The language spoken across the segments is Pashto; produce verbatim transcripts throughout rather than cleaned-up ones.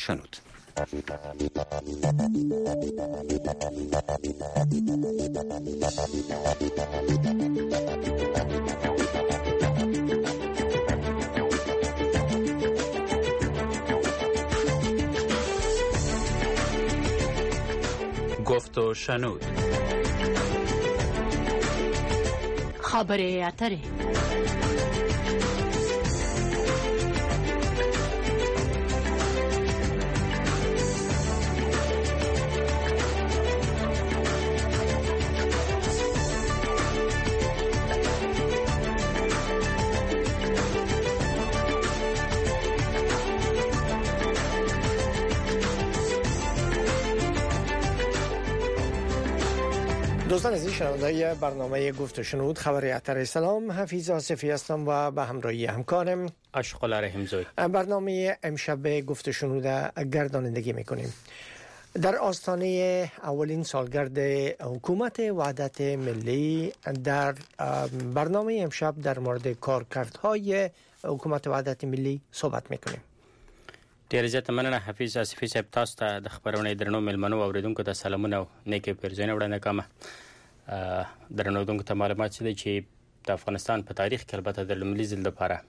شنود. گفت و شنود. خبر اتره. دوستان عزیز شنوندگان برنامه گفت و شنود خبر اتر. سلام، حفیظ آصفی هستم و به همراهی همکارم اشغال رحمزوی برنامه امشب گفت و شنود گردانندگی میکنیم. در آستانه اولین سالگرد حکومت وحدت ملی در برنامه امشب در مورد کارکردهای حکومت وحدت ملی صحبت میکنیم. ډیر زیات مننه حفیظ آصفی صاحب، تاسو ته د خبرونې درنو ملمنو اوریدونکو ته سلامونه او نیکه پیرزوینه وړاندې کوم. درنو اوریدونکو ته معلومات شته چې د افغانستان په تاریخ کې البته د لومړي ځل لپاره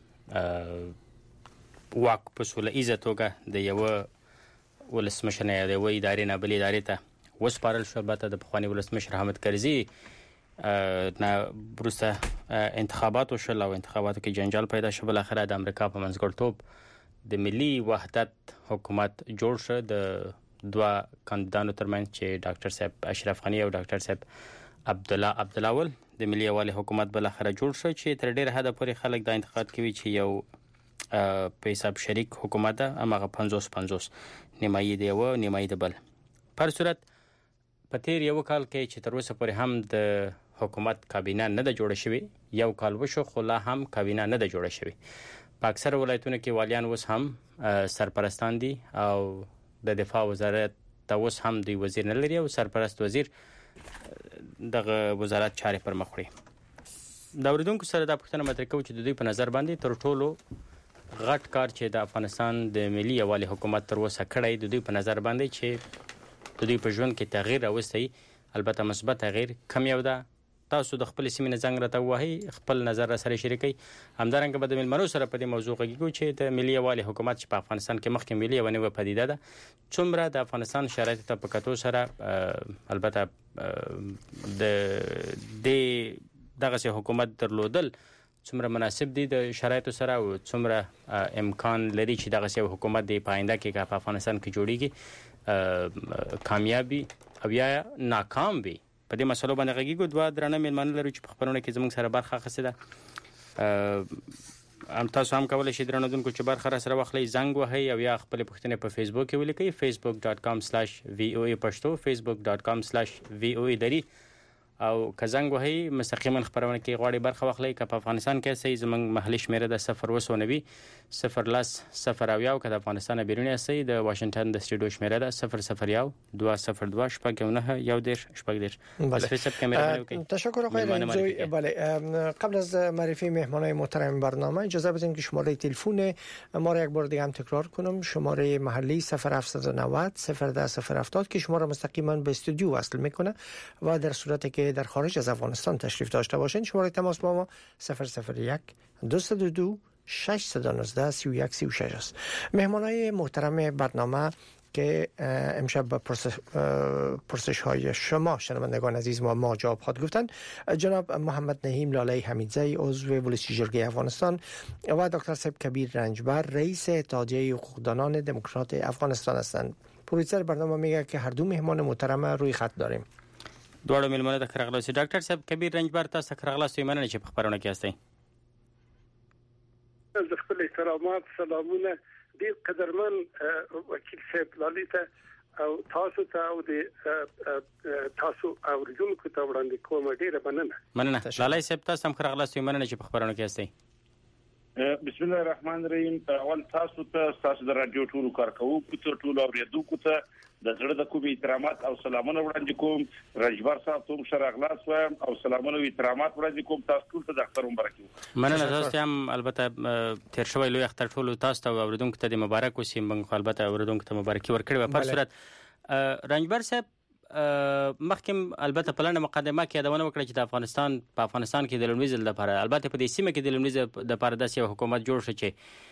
واک په سوله ایزه توګه د یو ولسمشر نه د یو ادارې نه بلې ادارې ته وسپارل شو. البته د پخواني ولسمشر حامد کرزي نه وروسته انتخابات وشول او انتخاباتو کې جنجال پیدا شو. بل اخر د امریکا په منځګړیتوب د ملي وحدت حکومت جوړ شو د دوه کاندیدانو ترمنځ چې ډاکټر صاحب اشرف غنی او ډاکټر صاحب عبد الله عبد الاول د ملي یوالي حکومت بل اخر جوړ شو چې تر ډیره حد پورې خلک د انتقاد کوي چې یو په حساب شریک حکومت ده، امغه پنځوس پنځوس نیمایي دی او نیمایي د بل. پر صورت په تیر یو کال کې چې تر اوسه پورې هم د حکومت کابینه نه ده جوړه شوې، یو کال وشو خو لا هم کابینه نه ده جوړه شوې. په اکثر ولایتونو کې والیان اوس هم سرپرستان دي او د دفاع وزارت ته اوس هم دی وزیر نه لري او سرپرست وزیر دغه وزارت چارې پر مخ وړي. د اوریدونکو سره د پښتنه مطرح کوي چې د دوی په نظر باندې تر ټولو غټ کار چې د افغانستان د ملي یوالي حکومت تر اوسه کړی د دوی په نظر باندې چې د دوی په ژوند کې تغییر راوستی، البته مثبت تغییر کم یو ده. تاسو د خپل سیمې زنګ راته وایي، خپل نظر را سره شریکي. همدارنګه به د ملمنو سره په دې موضوع غږیږو چې د ملي یوالي حکومت چې په افغانستان کې مخکې ملي یوه نوې پدیده ده، څومره د افغانستان شرایط ته په کتو سره البته د د دغه حکومت درلودل څومره مناسب دي د شرایطو سره او څومره امکان لري چې دغه یو حکومت د پاینده کې په افغانستان کې جوړیږي کامیابی او یا ناکام وي. په دې مسلو باندې غږیږو. دوه درنه مېلمانه لرو چې په خبرونه کې زموږ سره برخه اخیستې ده. ام تاسو هم کولای شئ درنه دونکو چې برخه را سره واخلئ، زنګ وهئ او یا خپل پوښتنې په فیسبوک کې ولیکئ، facebook dot com slash v o a پښتو facebook dot com slash v o a دري او که زنګ وهئ مستقیما خبرونه کې غواړئ برخه واخلئ. که په افغانستان کې سئ زموږ محلي شمیره د صفر اوه نوي صفر لس صفر اویا او که د افغانستان بیرون سئ د واشنگټن د سټډیو شمیره ده صفر صفر یو دوه صفر دوه شپږ نه یو دېرش شپږ دېرش. تشکر آقای رنجوی. بله، قبل از معرفی مهمانای محترم برنامه اجازه بدین که شماره تلفن ما را یک بار دیگه هم تکرار کنم. شماره محلی صفر هفت نه صفر صفر ده صفر هفتاد که شما را مستقیما به استودیو وصل میکنه و در صورتی که در خارج از افغانستان تشریف داشته باشین شماره تماس با ما صفر صفر یک دو دو دو شش یک نه سی و یک سی و شش است. مهمانای محترم برنامه که امشب به پرسش, پرسش های شما شنوندگان عزیز ما ما جواب خواهد گفتن جناب محمد نهیم لاله حمیدزی عضو ولسی جرگه افغانستان و دکتر صاحب کبیر رنجبر رئیس اتحادیه حقوقدانان دموکرات افغانستان هستند. پرویسر برنامه میگه که هر دو مهمان محترم روی خط داریم. دوړو ملمنو د خرغلاسی ډاکټر صاحب کبیر رنجبر تاسو خرغلاسی مننه چې په خبرونه کې هستئ. د خپل احترامات سلامونه ډیر قدرمن وکیل صاحب لالی ته او تاسو ته او د تاسو اوریدونکو ته وړاندې کوم ډیره مننه. مننه لالی صاحب تاسو هم خرغلاسی مننه چې په خبرونه کې هستئ. بسم الله الرحمن الرحیم. اول تاسو ته تاسو د رادیو ټولو کارکوونکو ته ټولو اوریدونکو ته د زړه د کومې احترامات او سلامونه وړاندې کوم. رجبر صاحب ته مشر اغلاس وایم او سلامونه او احترامات وړاندې کوم. تاسو ټول ته د اختر مبارک وي. مننه. تاسو هم البته تیر شوی لوی اختر ټولو تاسو ته اوریدونکو ته د مبارک وسیم. موږ البته اوریدونکو ته مبارکي ورکړو. په صورت رنجبر صاحب مخکم البته په لنډه مقدمه کې یادونه وکړه چې د افغانستان په افغانستان کې د لومړي ځل لپاره البته په دې سیمه کې د لومړي ځل لپاره داسې یو حکومت جوړ شو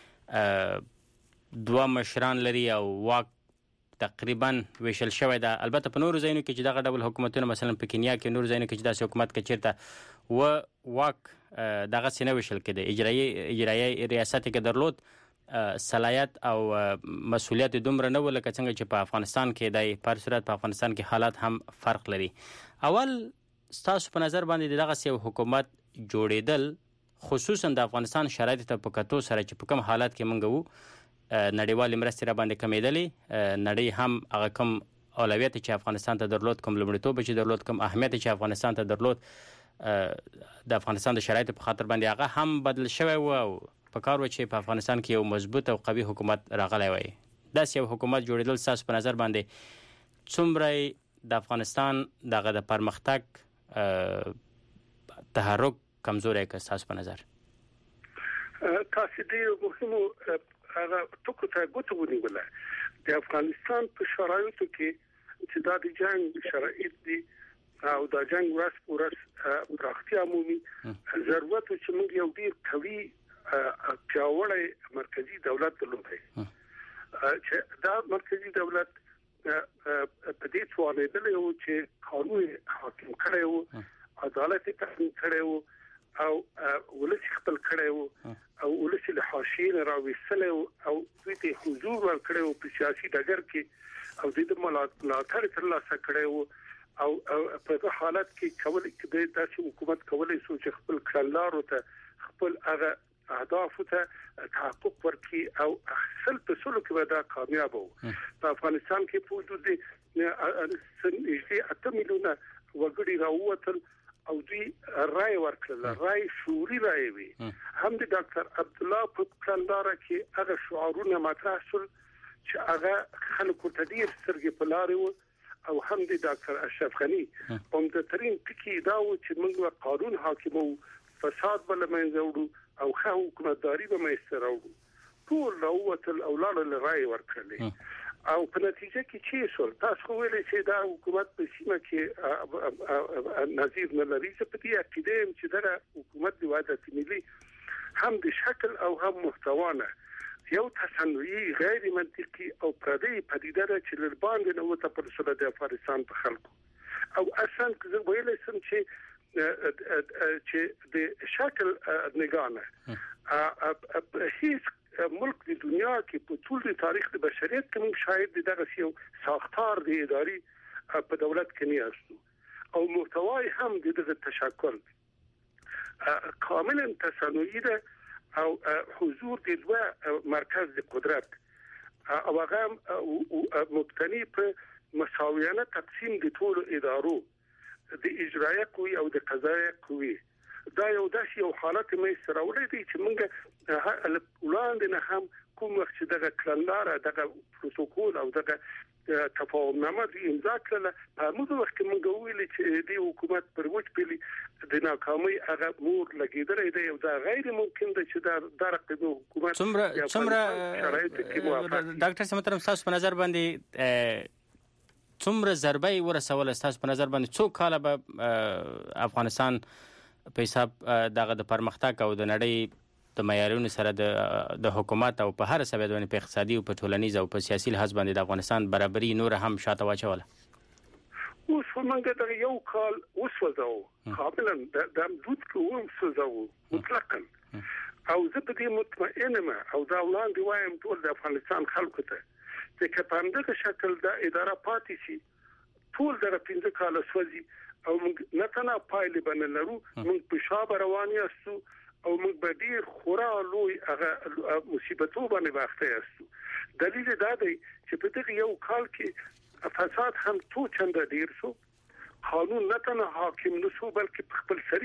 چې دوه مشران لري او واک تقریبا ویشل شوی ده. البته په نورو ځایونو کې چې دغه ډول حکومتونه مثلا په کینیا کې نورو ځایونو کې چې داسې حکومت کې چیرته و واک دغه سینه ویشل کېده، اجرایي اجرایي ریاست کې درلود، صلاحیت او مسؤلیت دومره نه و لکه څنګه چې په افغانستان کې دی. په صورت په افغانستان کې حالات هم فرق لري. اول ستاسو په نظر باندې دغه یو حکومت جوړېدل خصوصا د افغانستان شرایط ته په کتو سره چې په کوم حالات کې مونږ وو، نړیوال مرستې را باندې کمیدلې، نړۍ هم هغه کوم اولویت چې افغانستان ته درلود، کوم لومړیتوب چې درلود، کوم اهمیت چې افغانستان ته درلود د افغانستان د شرایط په خاطر باندې هغه هم بدل شوی و او په کار و چې په افغانستان کې یو مضبوط او قوي حکومت راغلی وای. داسې یو حکومت جوړېدل ستاسو په نظر باندې څومره د افغانستان دغه د پرمختګ تحرک کمزوری که ستاسو په نظر؟ تاسو دې مهمو هغه ټکو ته ګوتو ونیوله. د افغانستان په شرایطو کې چې دا د جنگ شرایط دي او دا جنگ ورځ په ورځ پراختیا مومي، ضرورت چې موږ یو ډیر قوي پیاوړی مرکزی دولت درلودای چې دا مرکزی دولت په دې توانیدل یو چې قانون حاکم کړي وو، عدالت تامین کړي وو او ولسی خپل کړي وو او ولسی له حاشیه راوېستل او دوی ته حضور ورکړي وو په سیاسي ډګر کې او د ملاتړ ترلاسه کړي وو او په حالت کې کول کې داسې حکومت کولای شو چې خپل کړلارو ته خپل هغه اهداف ته تحقق ورکړي او اصل په سلو کې دا کامیاب وو. په افغانستان کې په حدود د اته میلیونه وګړي راووتل او دوی رائے ورکړل، رائے شوري رائے وي. هم د ډاکټر عبد الله په کلندار کې هغه شعارونه مطرح شول چې هغه خلکو ته ډیر سترګې په لارې وو او هم د ډاکټر اشرف غنی په مدترین ټکی دا و چې موږ قانون حاکم وو، فساد بل منځ وړو او خو حکومتداري به مې سره ټول راووتل او لاړل رائے ورکړل او په نتیجه کې چې څول تاسو ویلې چې دا حکومت په سیمه کې نظیر نه لري. چې په دې کې چې دا حکومت د وحدت ملي هم د شکل او هم محتوانه یو تصنعي غیر منطقي او پردي پدیده ده چې لرباندې نو ته پر سره د افغانستان په خلکو او اصلا زه ویلې سم چې چې د شکل نگانه هیڅ ملک د دنیا کې په ټول د تاریخ د بشریت کې موږ شاهد دغه یو ساختار د اداري په دولت کې نه یاستو او محتوای هم دغه تشکل کاملا تصنعي ده او حضور د دوه مرکز د قدرت او هغه مبتني په مساویانه تقسیم د ټول ادارو د اجرایه قوی او د قضایه قوی. دا یو داسې یو حالت مې سره ولې دي چې موږ وړاندې نه هم کوم وخت چې دغه کلندار دغه پروتوکول او دغه تفاهمنامه د امضا کړل په موږ وخت کې موږ ویل چې د حکومت پر وچ پیلي د ناکامۍ هغه مور لګیدلې دی او دا غیر ممکن ده چې دا د رقیب حکومت څومره څومره ډاکټر سمترم تاسو په نظر باندې څومره ضربه ورسول تاسو په نظر باندې څو کاله به افغانستان په حساب دغه د پرمختګ او د نړۍ د معیارونو سره د د حکومت او په هر سبب باندې په اقتصادي او په ټولنیز او په سیاسي لحاظ باندې د افغانستان برابرۍ نور هم شاته واچوله؟ اوس موږ د یو کال وسوځو قابلا د امدود کوو وسوځو مطلقاً او زه په دې مطمئنه او دا وړاندې وایم ټول د افغانستان خلکو ته چې په همدغه شکل د اداره پاتې شي ټول دغه پنځه کاله سوځي او موږ نه تنه پایلې باندې لرو، موږ په شابه روان یاستو او موږ به ډیر خورا لوی هغه مصیبتو باندې واخته یاستو. دلیل دا دی چې په دغه یو کال کې فساد هم تو چنده ډیر شو، قانون نه تنه حاکم نشو بلکې خپل سری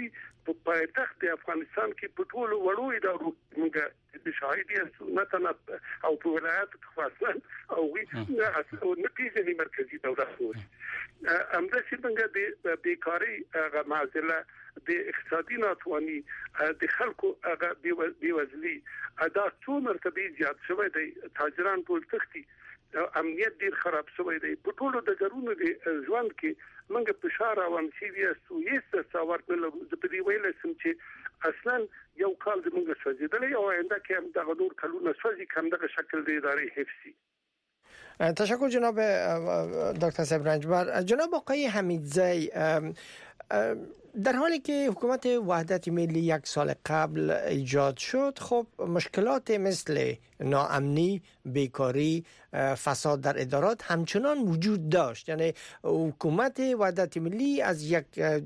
په پایتخت د افغانستان کې په ټولو وړو ادارو موږ د شاهدي مثلا او په ولایت خاصه او وی نه پیژني مرکزی دولت خو امدا چې موږ د بیکاری غو معضله د اقتصادي ناتواني د خلکو هغه بیوزلي ادا څو مرتبه زیات شوی دی تاجران ټول تختی امنیت ډیر خراب شوی دی په ټولو د ګرونو د ژوند کې موږ په شهر او امسیویس او یې څاور په دې ویل سم چې اصلا یو کال د موږ سوځیدلې او آینده کې هم د غوړ کلونه سوځي کوم دغه شکل د ادارې حفظي. تشکر جناب دکتر صاحب رنجبر. جناب آقای حمیدزی، در حالی که حکومت وحدت ملی یک سال قبل ایجاد شد، خب مشکلات مثل ناامنی، بیکاری، فساد در ادارات همچنان وجود داشت. یعنی حکومت وحدت ملی از یک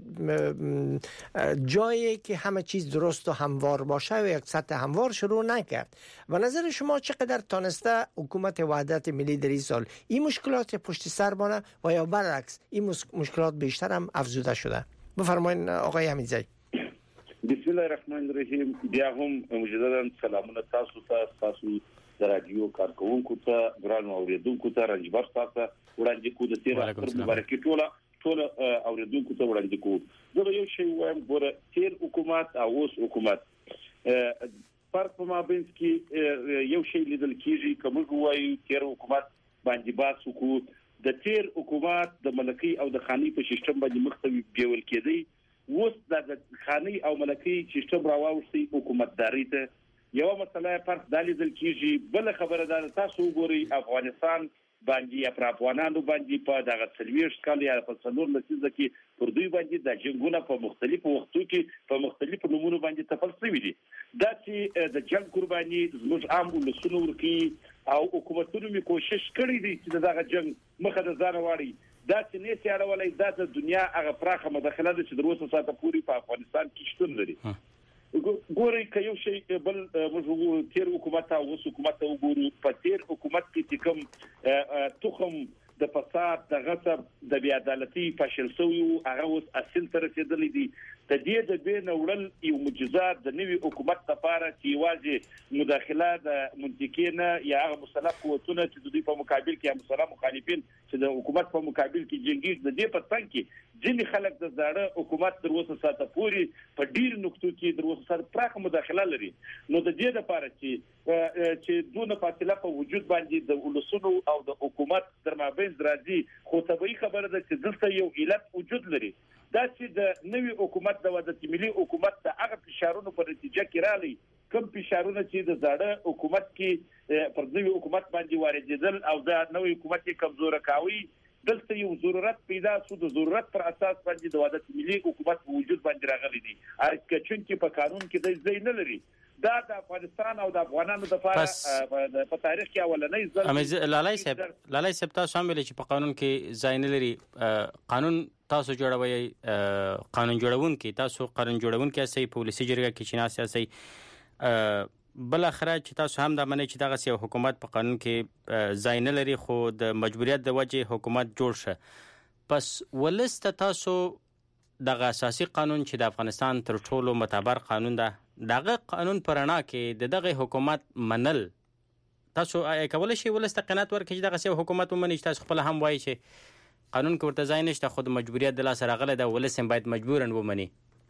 جایی که همه چیز درست و هموار باشه و یک سطح هموار شروع نکرد. و نظر شما چقدر تانسته حکومت وحدت ملی در این سال این مشکلات پشت سر بانه و یا برعکس این مشکلات بیشتر هم افزوده شده؟ بفرمایید آقای حمیدزی. بسم الله الرحمن الرحیم. بیا هم مجددا سلامونه تاسو ته، تاسو د رادیو کارکونکو ته، ګران اوریدونکو ته، رنجبر تاسو وړاندې کو د تیر اختر مبارکي ټوله ټول اوریدونکو ته وړاندې کو. زه یو شی وایم، ګوره تیر حکومت او اوس حکومت فرق په مابین کې یو شی لیدل کیږي. کوم وایي تیر حکومت باندې باس وکړو، د تیر حکومت د ملکی او د خاني په سیستم باندې مختوي بیول کېدی. اوس د خاني او ملکی سیستم راوستي حکومتداري ته یو مسله فرق دالیدل کیږي. بل خبره ده تاسو وګورئ افغانستان باندې یا پر افغانانو باندې په دغه سلويش کال یا په څلور لسیزه کې پر دوی باندې د جنگونو په مختلفو وختو کې په مختلفو نمونو باندې تفصیل دي. دا چې د جنگ قرباني زموږ عام ولسونو ورکی او حکومتونو می کوشش کړی دي چې دغه جنگ مخه د ځان واړي. دا چې نه سیاړولای دا د دنیا هغه پراخه مداخله ده چې د روسو ساته پوری په افغانستان کې شتون لري. ګوري که یو شی بل موږ تیر حکومت او اوس حکومت وګورو، په تیر حکومت کې کوم تخم د فساد، د غصب، د بی عدالتي فشل شوی هغه اوس اصل تر رسیدلې دي. د دې د بین وړل یو معجزات د نوي حکومت لپاره چې واځي مداخله د منطقینه یا هغه مسلح قوتونه چې د دوی په مقابل کې مسلح مخالفین چې د حکومت په مقابل کې جنگي د دې په څنګ کې ځینې خلک د زړه حکومت تر اوسه ساته پوري په ډیر نقطو کې تر اوسه سره پراخه مداخله لري. نو د دې لپاره چې چې دونه فاصله په وجود باندې د ولسونو او د حکومت درمابین راځي، خو طبيعي خبره ده چې دلته یو علت وجود لري. دا چې د نوي حکومت د وحدت ملي حکومت د هغه فشارونو په نتیجه کې راغلي، کوم فشارونه چې د زړه حکومت کې پر نوي حکومت باندې واردېدل او د نوي حکومت کې کمزور کاوي، دلته یو ضرورت پیدا شو. د ضرورت پر اساس باندې د وحدت ملي حکومت په وجود باندې راغلي دي. هر کچون کې په قانون کې د ځای نه لري. دا د افغانستان او د افغانانو د لپاره په تاریخ کې اولنۍ ځل امیز لالای صاحب لالای صاحب تاسو هم ویل چې په قانون کې ځای نه لري. قانون تاسو جوړوي، قانون جوړون کې تاسو قانون جوړون کې اسې پالیسي جرګه کې چیناسي اسې بل اخره چې تاسو هم د منې چې دغه سیاسي حکومت په قانون کې ځای نه لري، خو د مجبوریت د وجه حکومت جوړ شه. پس ولست تاسو دغه اساسي قانون چې د افغانستان تر ټولو معتبر قانون ده، دغه قانون پرانا کې دغه حکومت منل تاسو کولای شئ ولست قناعت ورکړي چې دغه سیاسي حکومت ومني؟ تاسو خپل هم وایي چې قانون کې ورته ځای نشته، خو د مجبوریت د لاسه راغلی ده، ولس هم باید مجبورن ومني.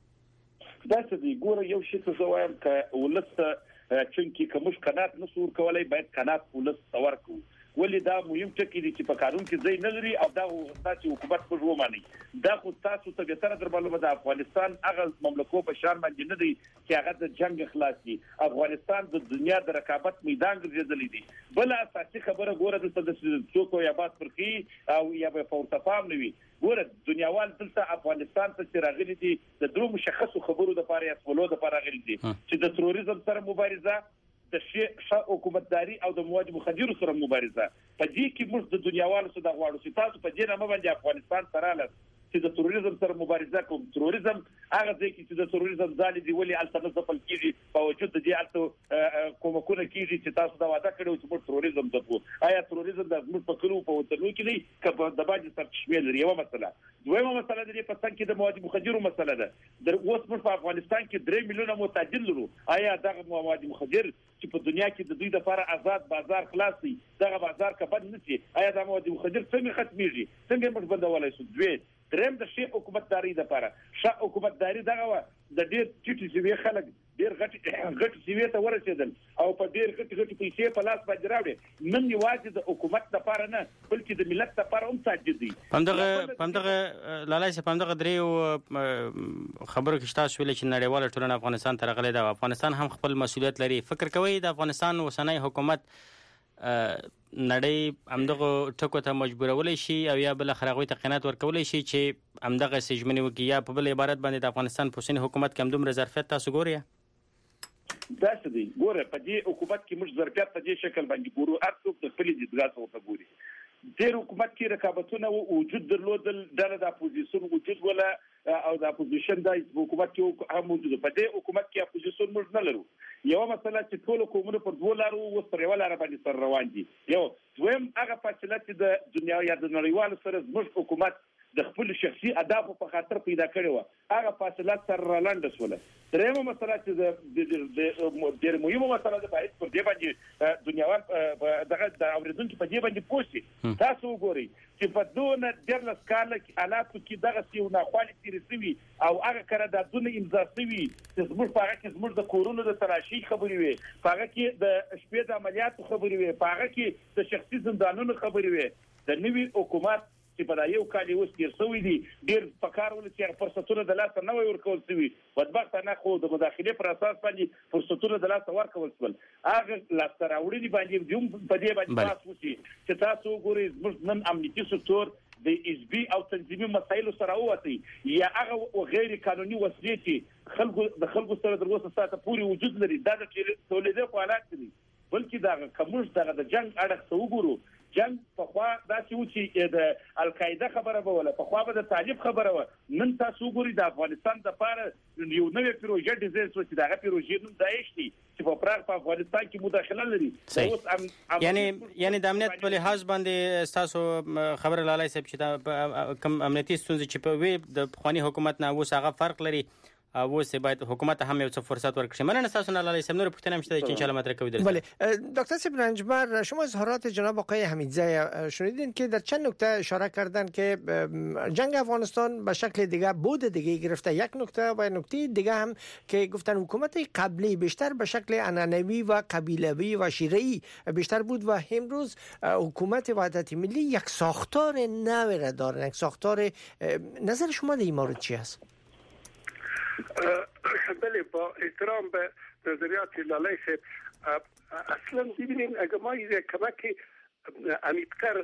دا څه دی؟ ګوره یو شی څه وایم که ولست چونکی کومش قناعت نسور کولای، باید قناعت ولست ورکو. ولې دا مهم ټکی دی چې په قانون کې ځای نه لري او دا چې حکومت په ومني. دا خو تاسو ته به تر در معلومه ده افغانستان هغه مملکو په شان باندې نه دی چې هغه د جنگ اخلاص دي. افغانستان د دنیا د رقابت میدان ګرځېدلی دی. بل اساسي خبره ګوره دلته د څوک یا بات پرخي او یا په فورتفام نوي. ګوره دنیاوال دلته افغانستان ته چې راغلي دي د درو مشخصو خبرو د لپاره یا سولو د لپاره راغلي دي چې د تروریزم سره مبارزه، د ښه حکومتداري او د مواد مخدرو سره مبارزه. په دې کې موږ د دنیاوالو سره غواړو چې تاسو په دې نامه باندې افغانستان سره لاله چې د تروریزم سره مبارزه کوم. تروریزم هغه ځای کې چې د تروریزم ځالې دی ولې الته ځپل کیږي په وجود د دې الته کومکونه کیږي چې تاسو دا وعده کړو چې موږ تروریزم دغو. آیا تروریزم د موږ په کلو په وطنو کې دی که د باندې سرچشمه لري؟ یو مسله. دویمه مسله د دې په څنګ کې د مواد مخدرو مسله ده. د اوس موږ په افغانستان کې درې میلیونه متاجر لرو. آیا دغه مواد مخدر چې په دنیا کې د دوی لپاره آزاد بازار خلاص دی دغه بازار کبد نشي؟ آیا د مواد مخدر څنګه ختميږي؟ څنګه موږ بندولای شو؟ دوی دریم د شي حکومتداري لپاره ش حکومتداري دغه د ډېر ټیټ سیوی خلک ډېر غټ غټ سیوی ته ورسېدل او په ډېر غټ غټ پیسې په لاس باندې راوړي. نن یوازې د حکومت لپاره نه بلکې د ملت لپاره هم ساجد دي. پمدغه پمدغه لالای سي پمدغه درې خبرو کې تاسو ویل چې نړیواله ټولنه افغانستان ته راغلي ده. افغانستان هم خپل مسؤلیت لري. فکر کوي د افغانستان اوسنۍ حکومت نړۍ همدغه ټکو ته مجبورولای شي او یا بل خرغوي ته قناعت ورکولای شي چې همدغه سجمنی وکي یا په بل عبارت باندې د افغانستان په اوسنۍ حکومت کې هم دومره ظرفیت تاسو ګورئ؟ دا څه دی ګوره په دې حکومت کې موږ ظرفیت په دې شکل باندې ګورو. هر څوک د خپل دیدګاه څخه ګوري. د حکومت کې رقابتونه وجود درلودل د اپوزیسیون وجود ولا او د اپوزیشن د حکومت کې هم موجود. په دې حکومت کې اپوزیسیون موږ نه لرو. یو مسله چې ټول قومونه پر دوه لارو وس پر یو لار باندې سر روان دي. یو دویم هغه فاصله چې د دنیا یا د نړیوالو سره زموږ حکومت د خپل شخصي اهداف په خاطر پیدا کړی و هغه فاصله سر لاندې شوله. درېمه مسله چې د ډېر مهمه مسله ده باید پر دې باندې دنیاوال دغه د اوریدونکو په دې باندې پوښتنه تاسو وګورئ چې په دونه ډېر لسکاله کې حالاتو کې دغه سیو ناخوالي تیر شوي او هغه قراردادونه امضا شوي چې زموږ په هغه کې زموږ د کورونو د تلاشي خبرې وي، په هغه کې د شپې د عملیاتو خبرې وي، په هغه کې د شخصي زندانونو خبرې وي. د نوي حکومت چې په یو کال اوس تیر شوی دی ډېر پکار ول چې فرصتونه د لاس نه وي ورکول شوی. بدبخت نه خو د مداخله پر اساس باندې فرصتونه د لاس ورکول شول. هغه لاس راوړي باندې جوم په دې باندې تاسو چې تاسو ګورئ زموږ نن امنیتي سکتور د اس بي او تنظیمي مسایلو سره وتی یا هغه غیر قانوني وسیلې چې خلکو د خلکو سره د وسه ساته پوری وجود لري دا د تولیدي حالات دي. بلکې دا کومش دغه د جنگ اړه څو ګورو جنگ په خوا دا چې چې د القاعده خبره به ولا په خوا به د طالب خبره و. نن تاسو ګورئ د افغانستان د پاره یو نوې پروژه ډیزاین شو چې دغه پروژه نوم داعش دی چې په پراخ په افغانستان کې مداخله لري. یعنی یعنی د امنیت په لحاظ باندې تاسو خبره لالای صاحب چې د کم امنیتي ستونزې چې په وی د خواني حکومت نه اوس هغه فرق لري او سه باید حکومت هم یو څه فرصت ورکړي. مننه تاسو نه لالای صاحب نور پوښتنه مشته که ان شاء الله مطرح کوي. بله دکتر صاحب رنجبر شما اظهارات جناب آقای حمیدزی شنیدین که در چند نکته اشاره کردن که جنگ افغانستان به شکل دیگه بود دیگه گرفته. یک نکته و نکته دیگه هم که گفتن حکومت قبلی بیشتر به شکل عنعنوی و قبیلوی و شیره‌ای بیشتر بود و امروز حکومت وحدت ملی یک ساختار نو را داره. یک ساختار نظر شما در این مورد چی است؟ بله با احترام به نظریات لالای صاحب اصلا ببینید اگر ما یک کمک عمیق‌تر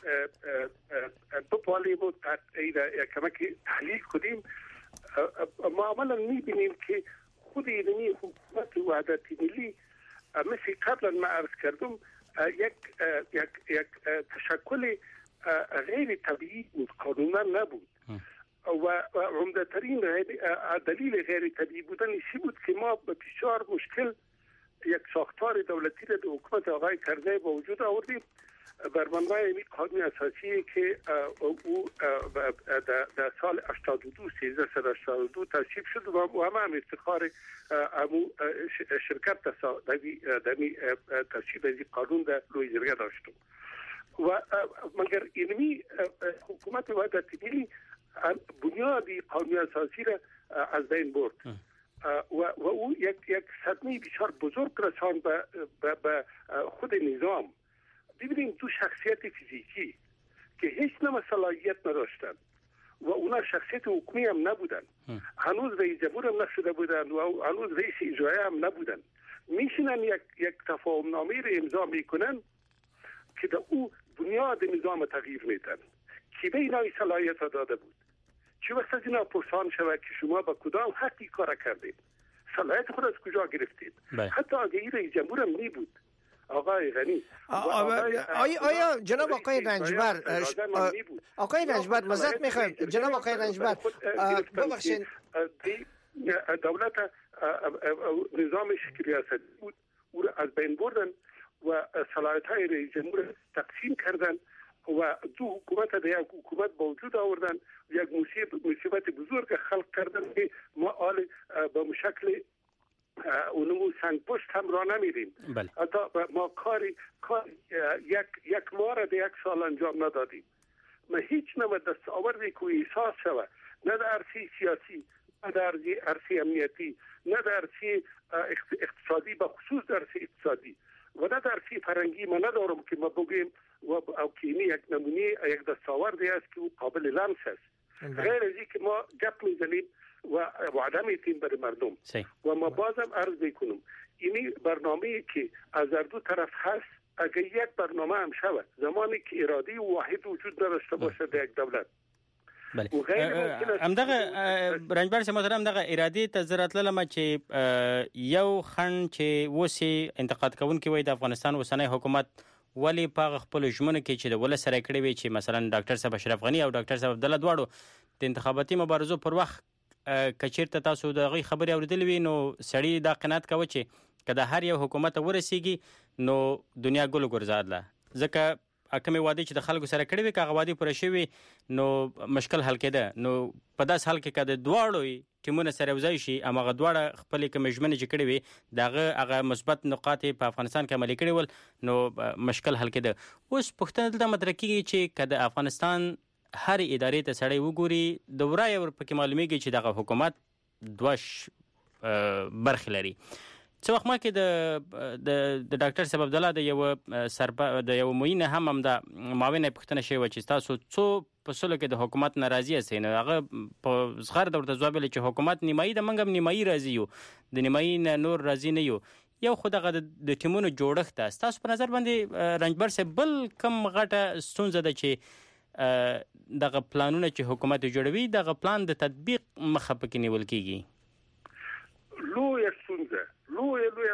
بپالیم و یک کمک تحلیل کنیم معمولا میبینیم که خود اینمی حکومت وحدت ملی مثل قبلا ما عرض کردم یک یک یک تشکل غیر طبیعی بود، قانونا نبود و عمده ترین دلیل غیر طبیعی بودن ایشی بود که ما به بسیار مشکل یک ساختار دولتی را در حکومت آقای کرزی با وجود آوردیم بر مبنای این قانون اساسی که او در سال هشتاد و دو سیزده هشتاد و دو تصویب شد و همه هم افتخار امو شرکت در تصویب این قانون در روی جرگه داشتم. و مگر اینمی حکومت وحدت ملی بنیادی قانون اساسی را از بین برد و, و او یک یک صدمه بسیار بزرگ رساند به, به, به خود نظام. ببینیم تو شخصیت فیزیکی که هیچ نوع صلاحیت نداشتند و اونا شخصیت حکومی هم نبودن، هنوز رئیس جمهور هم نشده بودن و هنوز رئیس اجرایی هم نبودن، میشینن یک یک تفاهم نامه را امضا میکنن که در او بنیاد نظام تغییر میدن. کی به اینا صلاحیت داده بود؟ چه وقت از اینا پرسان شود که شما با کدام حقی کار کردید؟ صلاحیت خود از کجا گرفتید؟ حتی آگهی رئیس جمهور هم نی بود. آقای غنی. آیا آیا جناب آقای رنجبر آقای رنجبر مزد میخوایم جناب آقای رنجبر ببخشید دولت نظامش که ریاست بود او را از بین بردن و صلاحیت‌های رئیس جمهور تقسیم کردن و دو حکومت در یک حکومت با وجود آوردن، یک مصیبت بزرگ خلق کردن که ما آل به مشکل اونمو سنگ پشت هم را نمیدیم. حتی ما کاری کار یک یک ماه را در یک سال انجام ندادیم. ما هیچ نوع دستاوردی که احساس شود نه در عرصه سیاسی، نه در عرصه امنیتی، نه در عرصه اقتصادی، به خصوص در عرصه اقتصادی و نه در عرصه فرهنگی ما ندارم که ما بگیم و او که این یک نمونه یک دستاوردی است که قابل لمس است. غیر از این که ما گپ میزنیم و وعده میتیم برای مردم سی. و ما بازم عرض میکنم اینی برنامه‌ای که از دو طرف هست اگر یک برنامه هم شود زمانی که اراده واحد وجود نداشته باشه در یک دولت بله همدغه رنجبر سي محترم دغه اراده ته ضرورت لرم چې یو خن چې وسی انتقاد کوونکی وای د افغانستان اوسنۍ حکومت ولی په خپل ژمنه کې چې د ول سره کړی وي چې مثلا ډاکټر صاحب اشرف غنی او ډاکټر صاحب عبدالله دواړو د انتخاباتي مبارزو پر وخت کچیرته تاسو دغه خبري اوریدلې وي نو سړی دا قناعت کوي چې کله هر یو حکومت ورسیږي نو دنیا ګل ګرزاد لا ځکه اکمه وادي چې د خلکو سره کړی وي کاغه وادي پر شوی نو مشکل حل کېده نو په داس حل کې کده دواړو ټیمونه سره وځي شي امغه دواړه خپل کمجمنه چې کړی وي دغه هغه مثبت نقاط په افغانستان کې عملي کړي ول نو مشکل حل کېده. اوس پښتنه دلته مطرح کیږي چې کده افغانستان هر ادارې ته سړی وګوري د ورای ور پکې معلومیږي چې دغه حکومت دوه برخې لري. څو وخت مخکې د د ډاکټر صاحب عبدالله د یو سرپا د یو موینه هم هم د معاون پښتنه شی و چې تاسو څو په سلو کې د حکومت ناراضي اسین هغه په زغر د ورته ځواب لري چې حکومت نیمایي د منګم نیمایي راضي یو د نیمایي نور راضي نه یو یو خدغه د ټیمونو جوړښت است. تاسو په نظر باندې رنجبر سه بل کم غټه ستونزه ده چې دغه پلانونه چې حکومت جوړوي دغه پلان د تطبیق مخه پکې نیول کیږي. لو یو ستونزه لو یو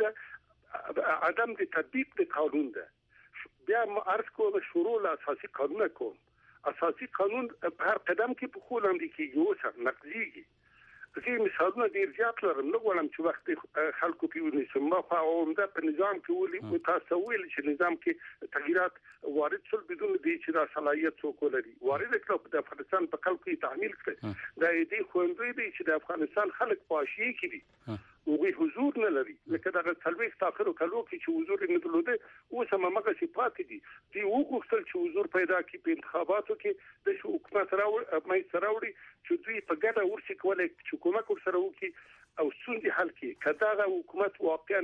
ستونزه عدم د تطبیق د قانون ده. بیا ما عرض کوم شروع له اساسي قانون کوم. اساسي قانون په هر قدم کې په خو لاندې کیږي او څه نقضيږي. زه مثالونه ډیر زیات لرم نو ولم چې وخت خلکو پیونی سم په عمده په نظام کې ولي او تاسو ویل چې نظام کې تغیرات وارد شول بدون دې چې دا صلاحیت څوک لري وارد کړو د افغانستان په خلکو کې تعمیل کړي دا دې خوندوي دي چې د افغانستان خلک پاشي کړي او حضور نه لري لکه دا څلوي تاخيرو کلو کې چې حضور نه درلوده او سم مګه صفات دي دی وګورل چې حضور پیدا کی په انتخاباتو کې د حکومت راوړ مې سراوړي چې دوی په ګډه ورسې کولای چې حکومت سره وکي او ستونزې حل کړي کدا حکومت واقعا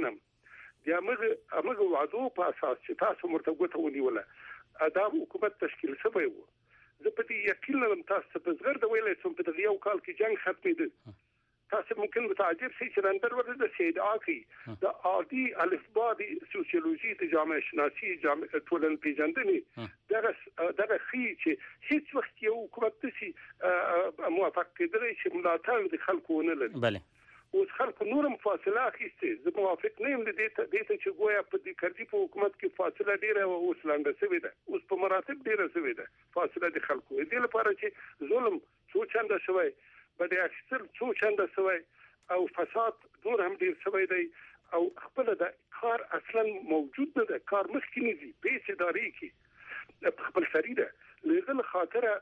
د امغه امغه وعدو په اساس چې تاسو مرتبطه ونیوله دا حکومت تشکیل شوی وو زه په دې یقین لرم تاسو په زغر د ویلې سم په دغه یو کال کې جنگ ختمېده تاسو ممکن متعجب شئ چې نن ورته د سید آکی د عادي الفبادي سوسیولوژي د جامعه شناسي جامعه ټولن پیژندنې دغه دغه خي چې هیڅ وخت یو حکومت تسي موافق کېدلی چې ملاتړ د خلکو نه لري. بله اوس خلکو نورم فاصله اخیسته زه موافق نه یم د دې ته چې ګویا په دې کړي په حکومت کې فاصله ډیره او اوس لاندې شوې ده اوس په مراتب ډیره شوې ده فاصله د خلکو دې لپاره چې ظلم څو چنده شوی بده اکثر څو چنده شوی او فساد نور هم ډیر شوی دی او خپل د کار اصلا موجود نه ده کار مخکې نه دي په اداري کې خپل فریده لغه خاطر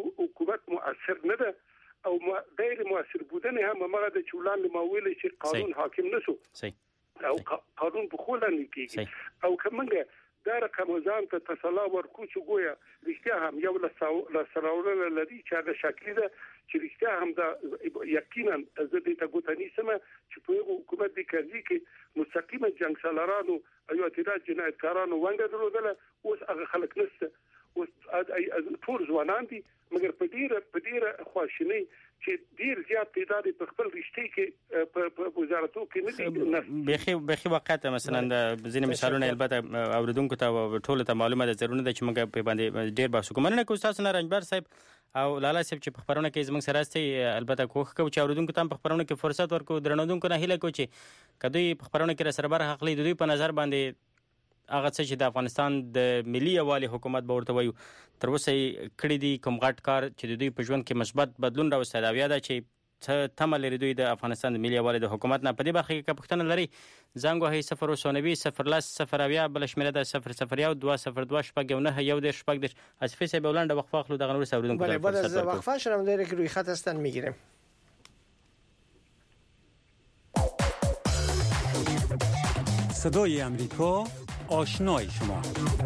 حکومت مؤثر نه ده او غیر مؤثر بودن هم هغه د چولان ماویل چې قانون حاکم نشو صحیح او قانون په خو لاندې کیږي او کومه دا رقم ځان ته تصلا ورکو چې ګویا رښتیا هم یو له سراوړل لري چې هغه شکلی ده چې رښتیا هم دا یقینا زه دې ته ګوتنی سم چې په حکومت د کړي کې مستقیمه جنگ سالارانو ایو اعتراض جنایتکارانو ونګ درلودل اوس هغه خلک نشته اوس ټول ځوانان دي مګر په ډیره په ډیره خواشینی چې ډیر زیات تعداد په خپل رښتې کې په وزارتو کې نه دي بخي بخي وخت مثلا د ځینې مثالونه البته اوریدونکو ته ټول ته معلومه ده ضروري ده چې موږ په باندې ډیر بحث کوو مننه کوم تاسو نه رنجبر صاحب او لالا صاحب چې په خبرونه کې زموږ سره استي البته کوخ کو چې اوریدونکو ته په خبرونه کې فرصت ورکو درنودونکو نه هیله کو چې کدی په خبرونه کې سره برخه اخلي دوی په نظر باندې هغه څه چې د افغانستان د ملي یوالي حکومت به ورته وایو تر اوسه کړی دي کوم غټ کار چې د دوی په ژوند کې مثبت بدلون راوستی دا بیا ده چې څه تمه لري دوی د افغانستان د ملي یوالي د حکومت نه. په دې برخه کې که پوښتنه لري زنګ وهئ صفر اووه نوي صفر لس صفر اویا بله شمېره ده صفر صفر یو دوه صفر دوه شپږ یو نهه یو دېرش شپږ دېرش. آصفی صاحب یو لنډه وقفه اخلو دغه وروسته اورېدونکو ته بعد از وقفه شنونده که روی خط هستن میگیریم. صدای امریکا آشنای شما.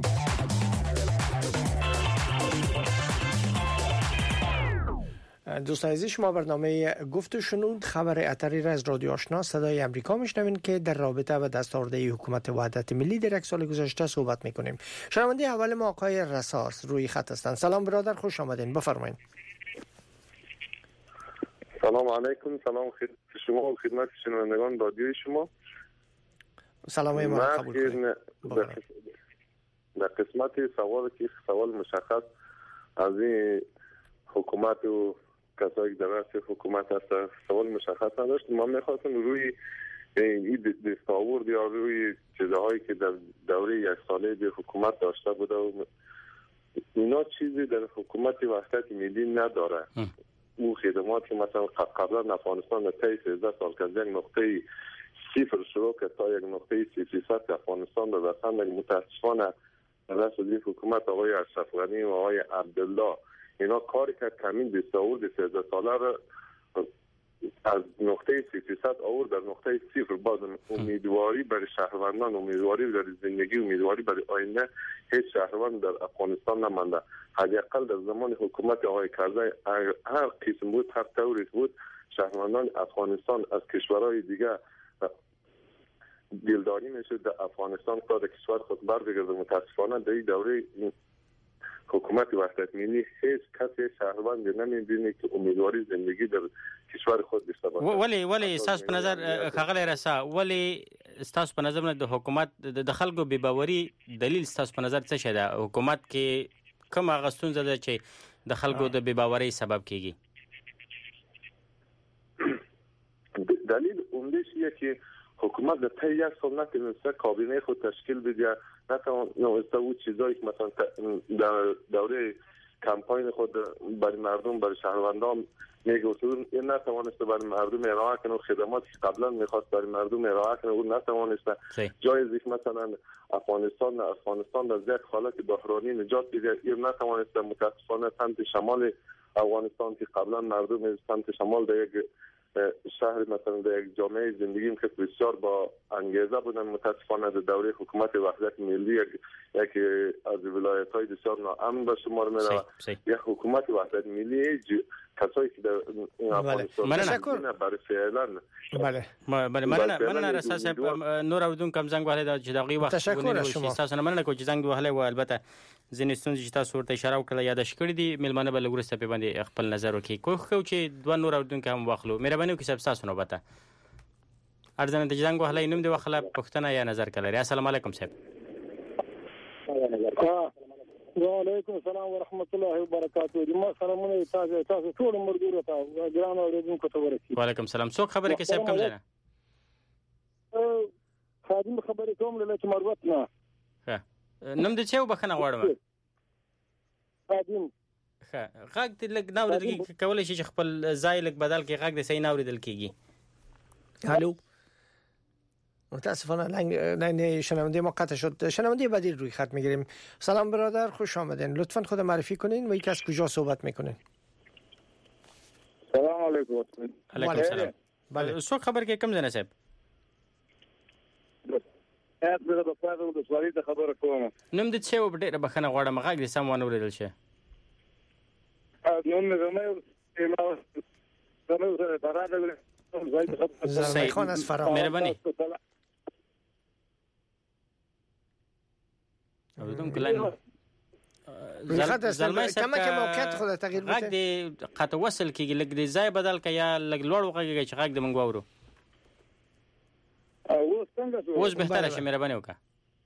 دوستان عزیز شما برنامه گفت و شنود خبر اتری را از رادیو آشنا صدای امریکا میشنوین که در رابطه با دستاوردهای حکومت وحدت ملی در یک سال گذشته صحبت میکنیم. شنونده اول ما آقای رساس روی خط هستند. سلام برادر، خوش آمدین، بفرمایید. سلام علیکم، سلام خدمت شما و خدمت شنوندگان رادیوی شما. سلام ما قبول کنید. در قسمت سوال که سوال مشخص از این حکومت و کسایی که در رأس حکومت هست سوال مشخص نداشت. ما میخواستم روی این دستاورد یا روی چیزهایی که در دوره یک ساله به حکومت داشته بوده و اینا چیزی در حکومت وحدت ملی نداره. او خدمات که مثلا قبلا افغانستان در طی سیزده سال که از یک نقطه صفر شروع که تا یک نقطه سی فیصد افغانستان به رسند متاسفانه رأس حکومت آقای اشرف غنی و آقای عبدالله اینا کاری که کمین دستاورد سیزده ساله را از نقطه سی فیصد آورد در نقطه صفر. باز امیدواری برای شهروندان، امیدواری برای زندگی، امیدواری برای آینده هیچ شهروند در افغانستان نمانده. حداقل در زمان حکومت آقای کرزی هر قسم بود، هر طوری بود، شهروندان افغانستان از کشورهای دیگه دلداری میشد در افغانستان تا در کشور خود بر بگرده. متاسفانه در این دوره حکومت وحدت ملی هیچ کسی شهروند نمی‌بینه که امیدواری زندگی در کشور خود داشته باشه. ولی ولی اساس په نظر خغل رسا ولی اساس په نظر د حکومت د خلکو بې باوري دلیل اساس په نظر څه شته حکومت کې کوم غستون زده چې د خلکو د بې باوري سبب کیږي؟ دلیل عمده‌اش اینه که حکومت در طی یک سال نتونسته کابینه خود تشکیل بده، نتونسته او چیزایی که مثلا در دوره کمپاین خود برای مردم، برای شهروندان میگفتن این نتوانسته برای مردم ارائه کنه، خدماتی که قبلا میخواست برای مردم ارائه کنه اون نتوانسته. جای ذکر مثلا افغانستان افغانستان از یک حالت بحرانی نجات بده، این نتوانسته. متاسفانه سمت شمال افغانستان که قبلا مردم سمت شمال در یک شهر مثلا در یک جامعه زندگی که بسیار با انگیزه بودن، متاسفانه در دوره حکومت وحدت ملی یک از ولایت‌های بسیار ناامن به شمار می‌رود. یک حکومت وحدت ملی کسایی که در افغانستان برای فعلا بله بله مننه مننه رسا صاحب نور اردون کم زنګ وهله د دغه وخت ونیول شي. تاسو نه مننه کوم چې زنګ وهله و البته ځینې ستونزې چې تاسو ورته اشاره وکړه یادش کړې دي ملمنه بل ورسته په باندې خپل نظر وکړي. کوم خو چې دوه نور اردون کوم واخلو مهرباني وکړئ تاسو نو بته ارزنه د زنګ وهله نوم دی وخله پښتنه یا نظر کړی. السلام علیکم صاحب. وعلیکم السلام ورحمت الله وبرکاته. ما سلامونه تاسو تاسو ټول مرګورو ته ګران اوریدونکو ته ورسي. وعلیکم السلام. څوک خبرې کې صاحب کوم ځای؟ خادم خبرې کوم له چې مروت نه. ها نوم دې څه وبخنه غواړم. خادم. ها غږ دې لګ نه ورته کولای شي چې خپل ځای لګ بدل کې غږ دې صحیح نه اوریدل کیږي. الو. متاسفانه لنگ شنونده ما قطع شد. شنونده بعدی روی خط میگیریم. سلام برادر، خوش آمدین. لطفاً خود معرفی کنین و یک از کجا صحبت میکنین؟ سلام علیکم. علیکم سلام. بله څو خبر کې کم زنه صاحب؟ اته د پاره د سوالي د خبره کوم. نوم دې څه و ډېر بخنه غواړم غږ دې سم ونه ولیدل شه. نوم مې زمای ایماو زمای سره براده زلمه خان از فرا. مهربانی. اردون کلان زلمه کما که موقعیت خود تغییر بده. غږ دې قطع وصل کیږي لګ دې ځای بدل ک یا لګ لوړ وغږیږي چې غږ دې مونږ واورو. اوس څنګه شو؟ اوس بهتره شي مهرباني وکړه.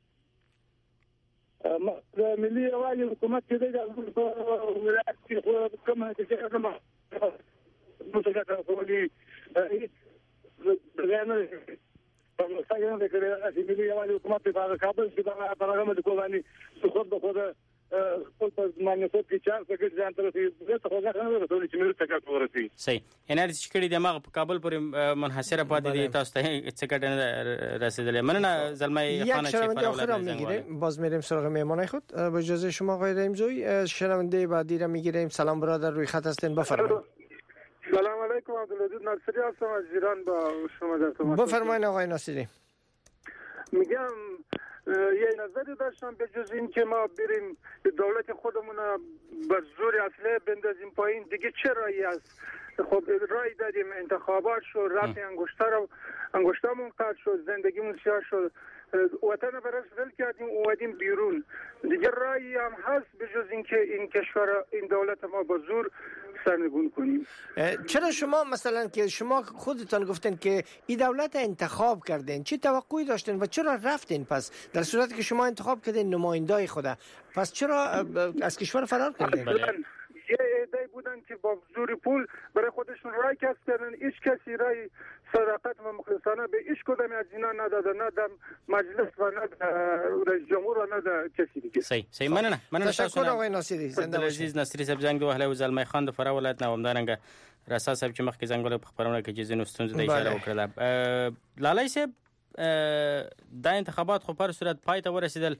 د ملي یوالي حکومت کې د ولایت کې کومه چې کومه نو څنګه کولی دا نه په څنګه د کړه چې ملي یوالي حکومت حکومت په کابل کې دا برابر د کوانی خود به خود خپل په مانیټور کې چار څنګه ځان تر دې ته هغه نه ورته چې موږ څنګه ورته صحیح انار چې کړي د مغ په کابل پورې منحصره پاتې دي تاسو ته څه کټنه رسیدلې مننه زلمه خانه چې فراولت میگیریم باز میریم سراغ مهمان خود با اجازه شما آقای رحیمزوی شنونده بعدی را میگیریم. سلام برادر روی خط هستین بفرمایید. سلام علیکم عبدالعزیز ناصری هستم از ایران با شما در تماس. بفرمایید آقای ناصری. میگم یه نظری داشتم به جز این که ما بریم دولت خودمون بر زور اصله بندازیم پایین دیگه چه رایی است؟ خب رای دادیم انتخابات شد رفت انگشتر و انگشتامون قطع شد زندگیمون سیاه شد وطن برش ول کردیم اومدیم بیرون دیگه رایی هم هست به جز این که این کشور این دولت ما با زور سرنگون کنیم. چرا شما مثلا که شما خودتان گفتین که این دولت انتخاب کردین چه توقعی داشتین و چرا رفتین پس در صورتی که شما انتخاب کردین نمایندای خدا پس چرا از کشور فرار کردین؟ یه عده بودن که با زور پول برای خودشون رای کسب کردن هیچ کسی رای صداقت و مخلصانه به هیچ کدوم از اینا نداده نه در مجلس و نه در رئیس جمهور و نه در کسی دیگه. صحیح صحیح مننه مننه تشکر آقای ناصری زنده باشید. عزیز ناصری صاحب زنګ د وهله زلمه خان د فرا ولایت نه ومدارنګ رسا صاحب چې مخکې زنګول په خبرونه کې چې زینو ستونزې د اشاره وکړه لالای صاحب دا انتخابات خو پر صورت پای ته ورسېدل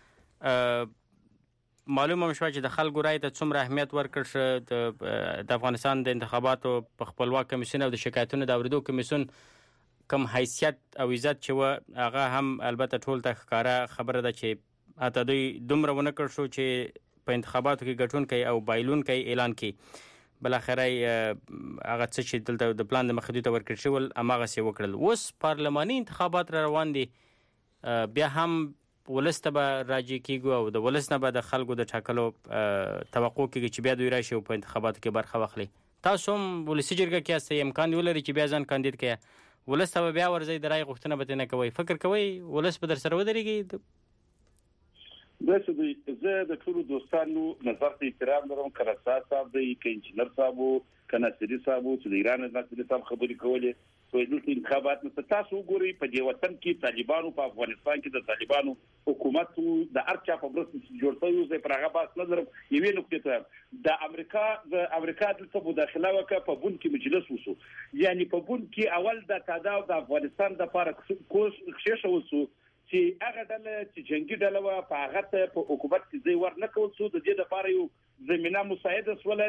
معلومه شوه چې د خلکو رای ته څومره اهمیت ورکړ شو د افغانستان د انتخاباتو په خپلواک کمیسیون او د شکایتونو د اوریدو کمیسیون کم حیثیت او عزت چې و هغه هم البته ټول ته ښکاره خبره ده چې اته دوی دومره ونه کړ شو چې په انتخاباتو کې ګټونکی او بایلونکی اعلان کړي بلاخره هغه څه چې دلته د پلان د مخدود ورکړ شو هماغسې وکړل. اوس پارلماني انتخابات را روان دي بیا هم ولس ته به راجع کیږي او د ولس نه به د خلکو د ټاکلو توقع کیږي چې بیا دوی راشي او په انتخاباتو کې برخه واخلي. تاسو هم ولسي جرګه کې یاستئ امکان ولري چې بیا ځان کاندید کړئ ولس ته بیا ورځي د رای غوښتنه به نه کوي فکر کوي ولس به در سره ودرېږي؟ زه زه د ټولو دوستانو نظر ته احترام لرم که رسا صاحب دی که انجینر صاحب که ناصري صاحب چې د ایران ناصري صاحب خبرې کولې په دې انتخابات نه تاسو وګورئ په دې وطن کې طالبانو په افغانستان کې د طالبانو حکومت د ارچا په برس جوړ شوی زه پر هغه باس نظر یوې نقطې ته د امریکا د امریکا د مداخله وکړه په بون کې مجلس وسو یعنی په بون کې اول د تعداد د افغانستان د لپاره کوش خښه وسو چې هغه ډله چې جنگي ډله و په هغه ته په حکومت کې ځای ور نه کول سو د دې لپاره یو زمينه مساعده سوله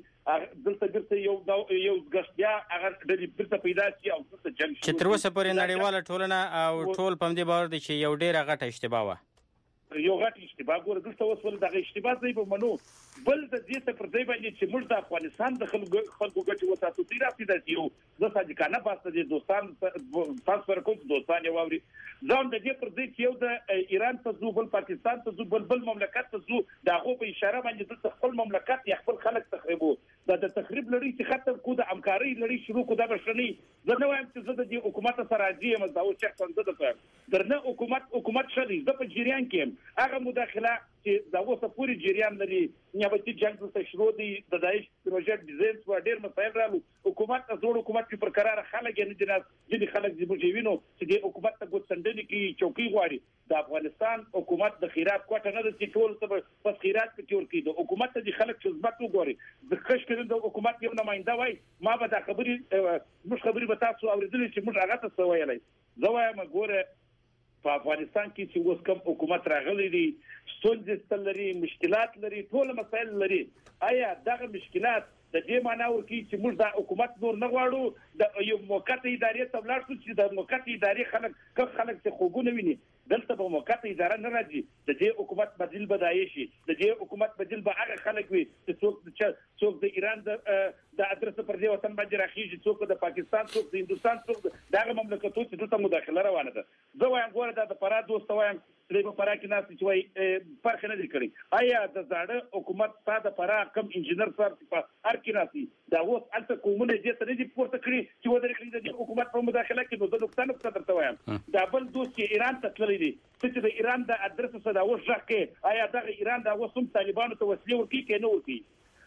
چې دلته ګرته یو یو غشتیا هغه د دې پیدا شي او څه جنگ چې تر اوسه پورې نړیواله ټولنه او ټول په دې باور دي چې یو ډیره غټه اشتباه و یو غټ اشتباه ګور دلته وسول دغه اشتباه ځای په منو بل د دې ته پر ځای باندې چې موږ د افغانستان د خلکو خلکو ګټي وساتو دي راځي د یو د ساجکانه پاسته دي دوستان تاسو پر کوم دوستان یو اوري ځان د دې پر ځای چې یو د ایران ته زو بل پاکستان ته زو بل بل مملکت ته زو دغه په اشاره باندې د خپل مملکت یا خپل خلک تخریبو د تخریب لري چې ختم کو د همکاري لري شروع کو د بشرني زه نه وایم چې زه د دې حکومت سره راځي یم دا او چې څنګه ده په درنه حکومت حکومت شدي د په جریان کې هغه مداخله چې دا اوسه پوری جریان لري نیابتي جنگ ته شروع دي د داعش پروژه ډیزاین و ډیر مسایل رالو حکومت د زوړ حکومت په قرار خلک نه دي چې خلک دې بوجوینو چې د حکومت ته ګوتندنی کې چوکي غواړي د افغانستان حکومت د خیرات کوټه نه د ټول څه پس خیرات کې جوړ کړي د حکومت د خلک خدمت وګوري د خښ کړي د حکومت یو نماینده وای ما به دا خبري مش خبري به تاسو اوریدل چې موږ هغه څه ویلای زه وایم ګوره په افغانستان کې چې اوس کوم حکومت راغلی دی ستونزې لري مشکلات لري ټول مسایل لري آیا دغه مشکلات د دې معنی ورکی چې موږ د حکومت نور نه غواړو د یو موقته ادارې ته ولاړ شو چې د موقته ادارې خلک کوم خلک چې خوګونه ویني دلته په موقته اداره نه راځي د دې حکومت بدیل بدایي شي د دې حکومت بدیل به هغه خلک وي چې څوک څوک د ایران د د ادرس پر دې وطن باندې راخیږي څوک د پاکستان څوک د هندستان څوک دغه مملکتونو چې دلته مداخله روانه ده زه وایم ګوره د فرا دوست وایم چې په فرا کې ناس چې وای فرق نه لري کړی آیا د زاړه حکومت ساده فرا کم انجینر صاحب په هر کې ناسي دا اوس الته کومونه دې ته نه دي پورته کړی چې ودرې کړی د حکومت په مداخله کې نو د نقطه نقطه درته وایم دا بل دوست چې ایران ته تللی دي چې د ایران د ادرس سره دا اوس ځکه آیا د ایران د اوسم طالبانو ته وسلې ورکی کې نه ورکی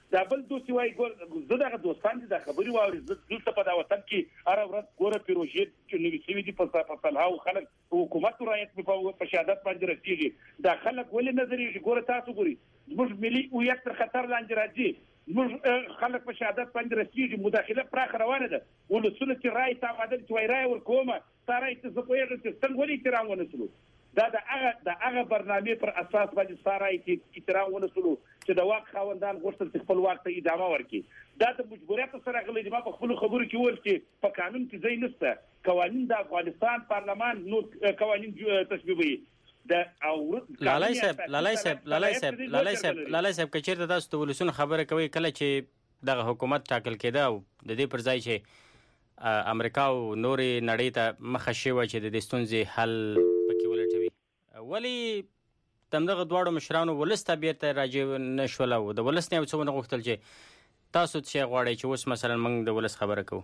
دا بل دوی وای ګور زه دغه دوستان دي د خبري واوري دلته په دا وطن کې هر ورځ ګوره پیروژې چې نوې سوي دي په فصلها او خلک حکومت رایت په شهادت باندې رسیږي دا خلک ولې نظرې ګوره تاسو ګوري زموږ ملي هویت تر خطر لاندې راځي زموږ خلک په شهادت باندې رسیږي مداخله پراخ روانه ده ولسونه چې رای تابعدل چې وای رای ورکومه سارای ته زه پوهېږم چې څنګه ولې احترام ونسلو دا د هغه د هغه برنامه پر اساس باندې سارای کې احترام ونسلو چې د واک خاوندان غوښتل چې خپل واک ته ادامه ورکړي دا د مجبوریت سره غلي دي ما په خپل خبرو کې وویل چې په قانون کې ځای نشته قوانین د افغانستان پارلمان نو قوانین تصویبوي د او لالای صاحب لالای صاحب لالای صاحب لالای صاحب لالای صاحب کچېرته تاسو ته ولسونه خبره کوي کله چې دغه حکومت ټاکل کېده او د دې پر ځای چې امریکا او نورې نړۍ ته مخه شوه چې د دې ستونزې حل پکې ولټوي ولی تمدغه دواړو مشرانو ولس ته بیرته راجع نشول او د ولس نه څه ونه غوښتل چې تاسو څه غواړئ چې اوس مثلا موږ د ولس خبره کوو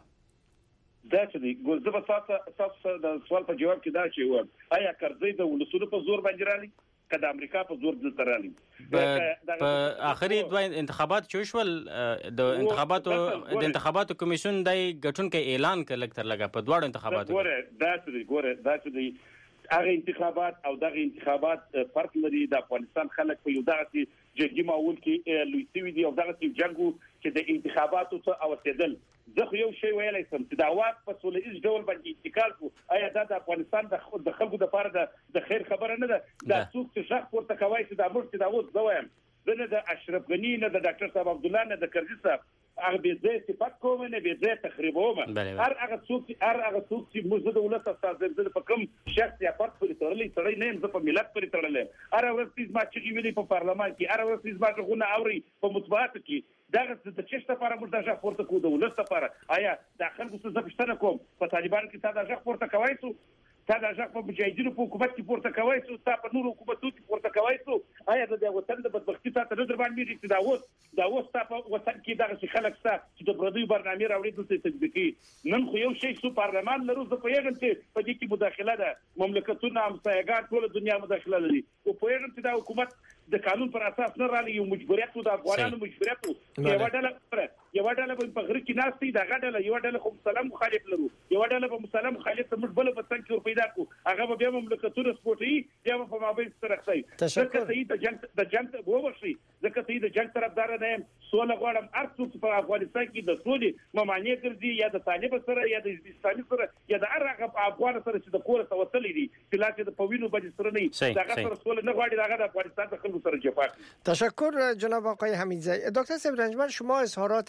دا چې دی ګوزه په تاسو تاسو د سوال په جواب کې دا چې و آیا کرزی د ولسونو په زور باندې رالي کله امریکا په زور دلته رالي په اخري دوه انتخابات چې شول د انتخاباتو د انتخاباتو کمیشن د غټونکو اعلان کړل تر لګه په دواړو انتخاباتو ګوره دا چې دی ګوره دا چې دی هغه انتخابات او دغه انتخابات فرق لري د افغانستان خلک په یو دغه جنگي ماحول کې لوی سوي دي او دغه جنگو چې د انتخاباتو ته اوسېدل زه خو یو شی ویلای سم چې دا واک په سولهییز ډول باندې انتقال کو آیا دا د افغانستان د خلکو لپاره د خیر خبره نه ده دا څوک چې شخص ورته کوي چې دا موږ چې دا اوس زویم نه د اشرف غنی نه د ډاکټر صاحب عبد الله نه د کرزي صاحب هغه به زه صفات کوم نه به زه تخریبوم هر هغه څوک هر هغه څوک چې موږ د ولست استاد په کوم شخص یا فرد پرې تړلې تړلې نه زه په ملت پرې تړلې هر ورځ ما چې ویلي په پارلمان کې هر ورځ ما غونه اوري په مطبوعاتو کې دا د چشته لپاره موږ دا ځخ پورته کوو د ولست لپاره آیا داخل څه څه پښتنه کوم په طالبان کې تا دا ځخ پورته کوي څو تا دا ځخ په مجاهدینو په حکومت کې پورته کوي څو تا په نورو حکومتونو کې پورته کوي څو آیا د وطن د بدبختی ته تر در باندې چې دا اوس دا اوس تا په وطن کې دغه خلک ستا چې د پردوی برنامه راوړي د تطبیقي نن خو یو شی سو پارلمان لرو زه په یغم چې په دې کې مداخله ده مملکتونه همسایګان ټول دنیا مداخله لري او په یغم چې دا حکومت د قانون پر اساس نه رالي یو مجبوریت د افغانانو مجبوریت یو ډله پر یو ډله په غره کې ناشتي دا غډله یو ډله خو مسلم مخالف لرو یو ډله په مسلم مخالف ته موږ بل په څنګه ور پیدا کو هغه به مملکتونه سپورټي یا په مابین سره ځي ځکه چې د جنگ د جنگ وورشي ځکه چې د جنگ طرفدار نه سوله غواړم ارڅوک په افغانستان کې د سولې ممانعه ګرځي یا د طالب سره یا د اسلامي سره یا د هغه افغان سره چې د کور سره وصلې دي چې لا چې د پوینو باندې سره نه دا سره سوله نه غواړي دا د افغانستان د خلکو سره جفا. تشکر جناب آقای حمیدزی. دکتر صاحب رنجبر شما اظهارات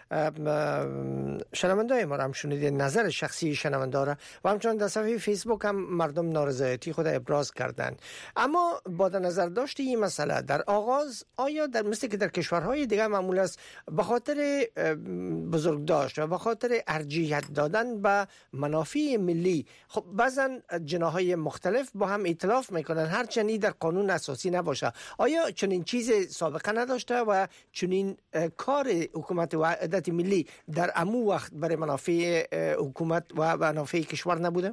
شنونده‌های ما را هم شنیدید نظر شخصی شنونده را و همچنان در صفحه فیسبوک هم مردم نارضایتی خود ابراز کردند اما با در نظر داشت این مسئله در آغاز آیا در مثل که در کشورهای دیگه معمول است به خاطر بزرگداشت و به خاطر ارجحیت دادن به منافع ملی خب بعضا جناحهای مختلف با هم ائتلاف میکنن هرچند در قانون اساسی نباشه آیا چنین چیز سابقه نداشته و چنین کار حکومت وحدت ملی در امو وقت برای منافع حکومت و منافع کشور نبوده؟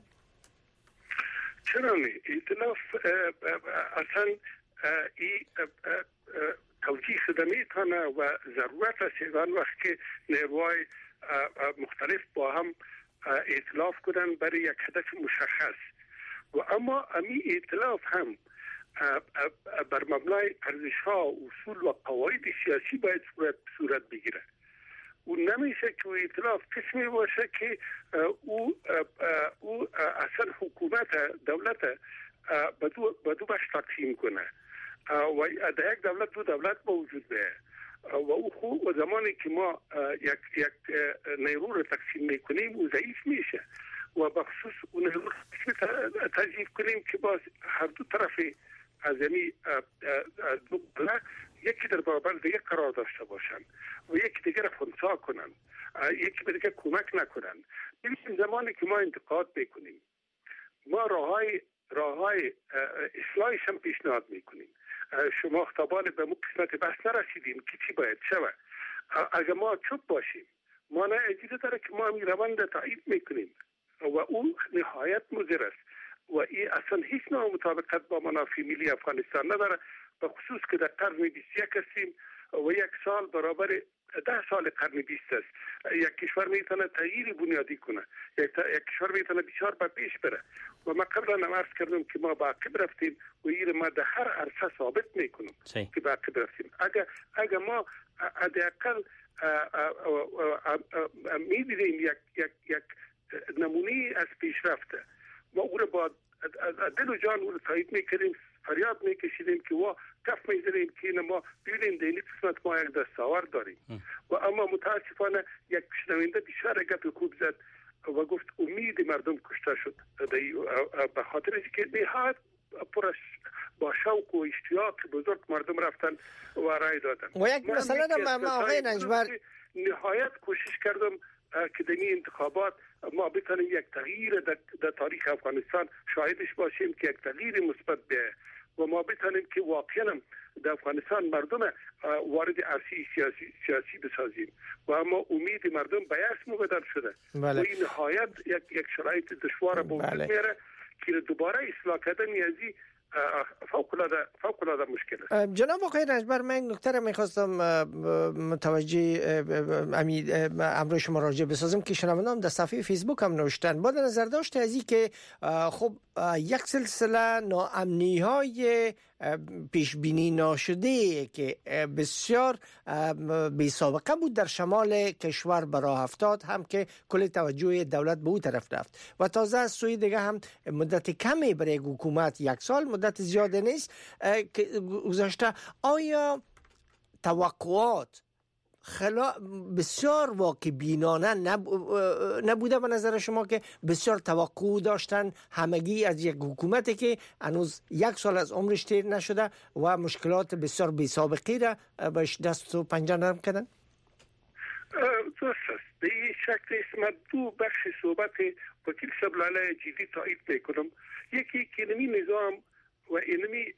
چرا نه ائتلاف اصلا این توجیه شده میتونه و ضرورت است آن وقت که نیروهای مختلف با هم ائتلاف کنند برای یک هدف مشخص و اما امی ائتلاف هم بر مبنای ارزش‌ها اصول و قواعد سیاسی باید صورت صورت بگیره و نمیشه که ائتلاف قسمی باشه که او او اصلا حکومت دولت به دو به دو بخش تقسیم کنه و در یک دولت دو دولت موجود به و او خو و زمانی که ما یک یک نیرو رو تقسیم میکنیم او ضعیف میشه و بخصوص اون نیرو رو تضعیف کنیم که باز هر دو طرف از یعنی دو بله یکی در برابر دیگه قرار داشته باشند و یکی دیگه را خنثی کنند یکی به دیگه کمک نکنند. این زمانی که ما انتقاد میکنیم ما راههای راههای اصلاحش هم پیشنهاد میکنیم. شما خطابان به مو قسمت بحث نرسیدیم که چی باید شود. اگر ما چوب باشیم ما نه اجازه داره که ما این روند تایید میکنیم و اون نهایت مضر است و این اصلا هیچ نوع مطابقت با منافع ملی افغانستان نداره به خصوص که در قرن بیست و یک هستیم و یک سال برابر ده سال قرن بیست است. یک کشور میتونه تغییر بنیادی کنه، یک, یک کشور میتونه بسیار به پیش بره و ما قبلا هم عرض کردم که ما به عقب رفتیم و این ما در هر عرصه ثابت میکنم که به عقب رفتیم. اگر اگر ما حداقل میبینیم یک یک یک نمونه از پیشرفته، ما او رو با دل و جان او رو تایید میکنیم، فریاد میکشیدیم که وا کف میزنیم که ما ببینیم در این قسمت ما یک دستاورد داریم و اما متاسفانه یک شنونده بسیار گپ خوب زد و گفت امید مردم کشته شد به خاطر اینکه نهایت پرش با شوق و اشتیاق بزرگ مردم رفتن و رای دادن. و یک مثلا ما آقای رنجبر نهایت کوشش کردم که در این انتخابات ما بتونیم یک تغییر در تاریخ افغانستان شاهدش باشیم که یک تغییر مثبت بیاید و ما بتونیم که واقعا در افغانستان مردم وارد عرصه سیاسی سیاسی بسازیم و اما امید مردم به اسم بدل شده. بله. و این نهایت یک یک شرایط دشوار به وجود میاره که دوباره اصلاح کردن نیازی فوق العاده فوق العاده مشکل است. جناب آقای رنجبر، من نکته را می‌خواستم متوجه امید امروز شما راجع بسازم که شنوندگان در صفحه فیسبوک هم نوشتن با نظر داشته از این که خب یک سلسله ناامنی‌های پیش بینی ناشده که بسیار بی سابقه بود در شمال کشور به راه افتاد، هم که کل توجه دولت به او طرف رفت و تازه از سوی دیگه هم مدت کمی برای حکومت، یک سال مدت زیاده نیست که گذاشته. آیا توقعات خلا بسیار واقع بینانه نب... نبوده به نظر شما که بسیار توقع داشتن همگی از یک حکومتی که هنوز یک سال از عمرش تیر نشده و مشکلات بسیار بی سابقه را بهش دست و پنجه نرم کردن؟ درست است. به این شکل اسم دو بخش صحبت وکیل سبلاله جدی تایید میکنم. یکی که نمی نظام و اینمی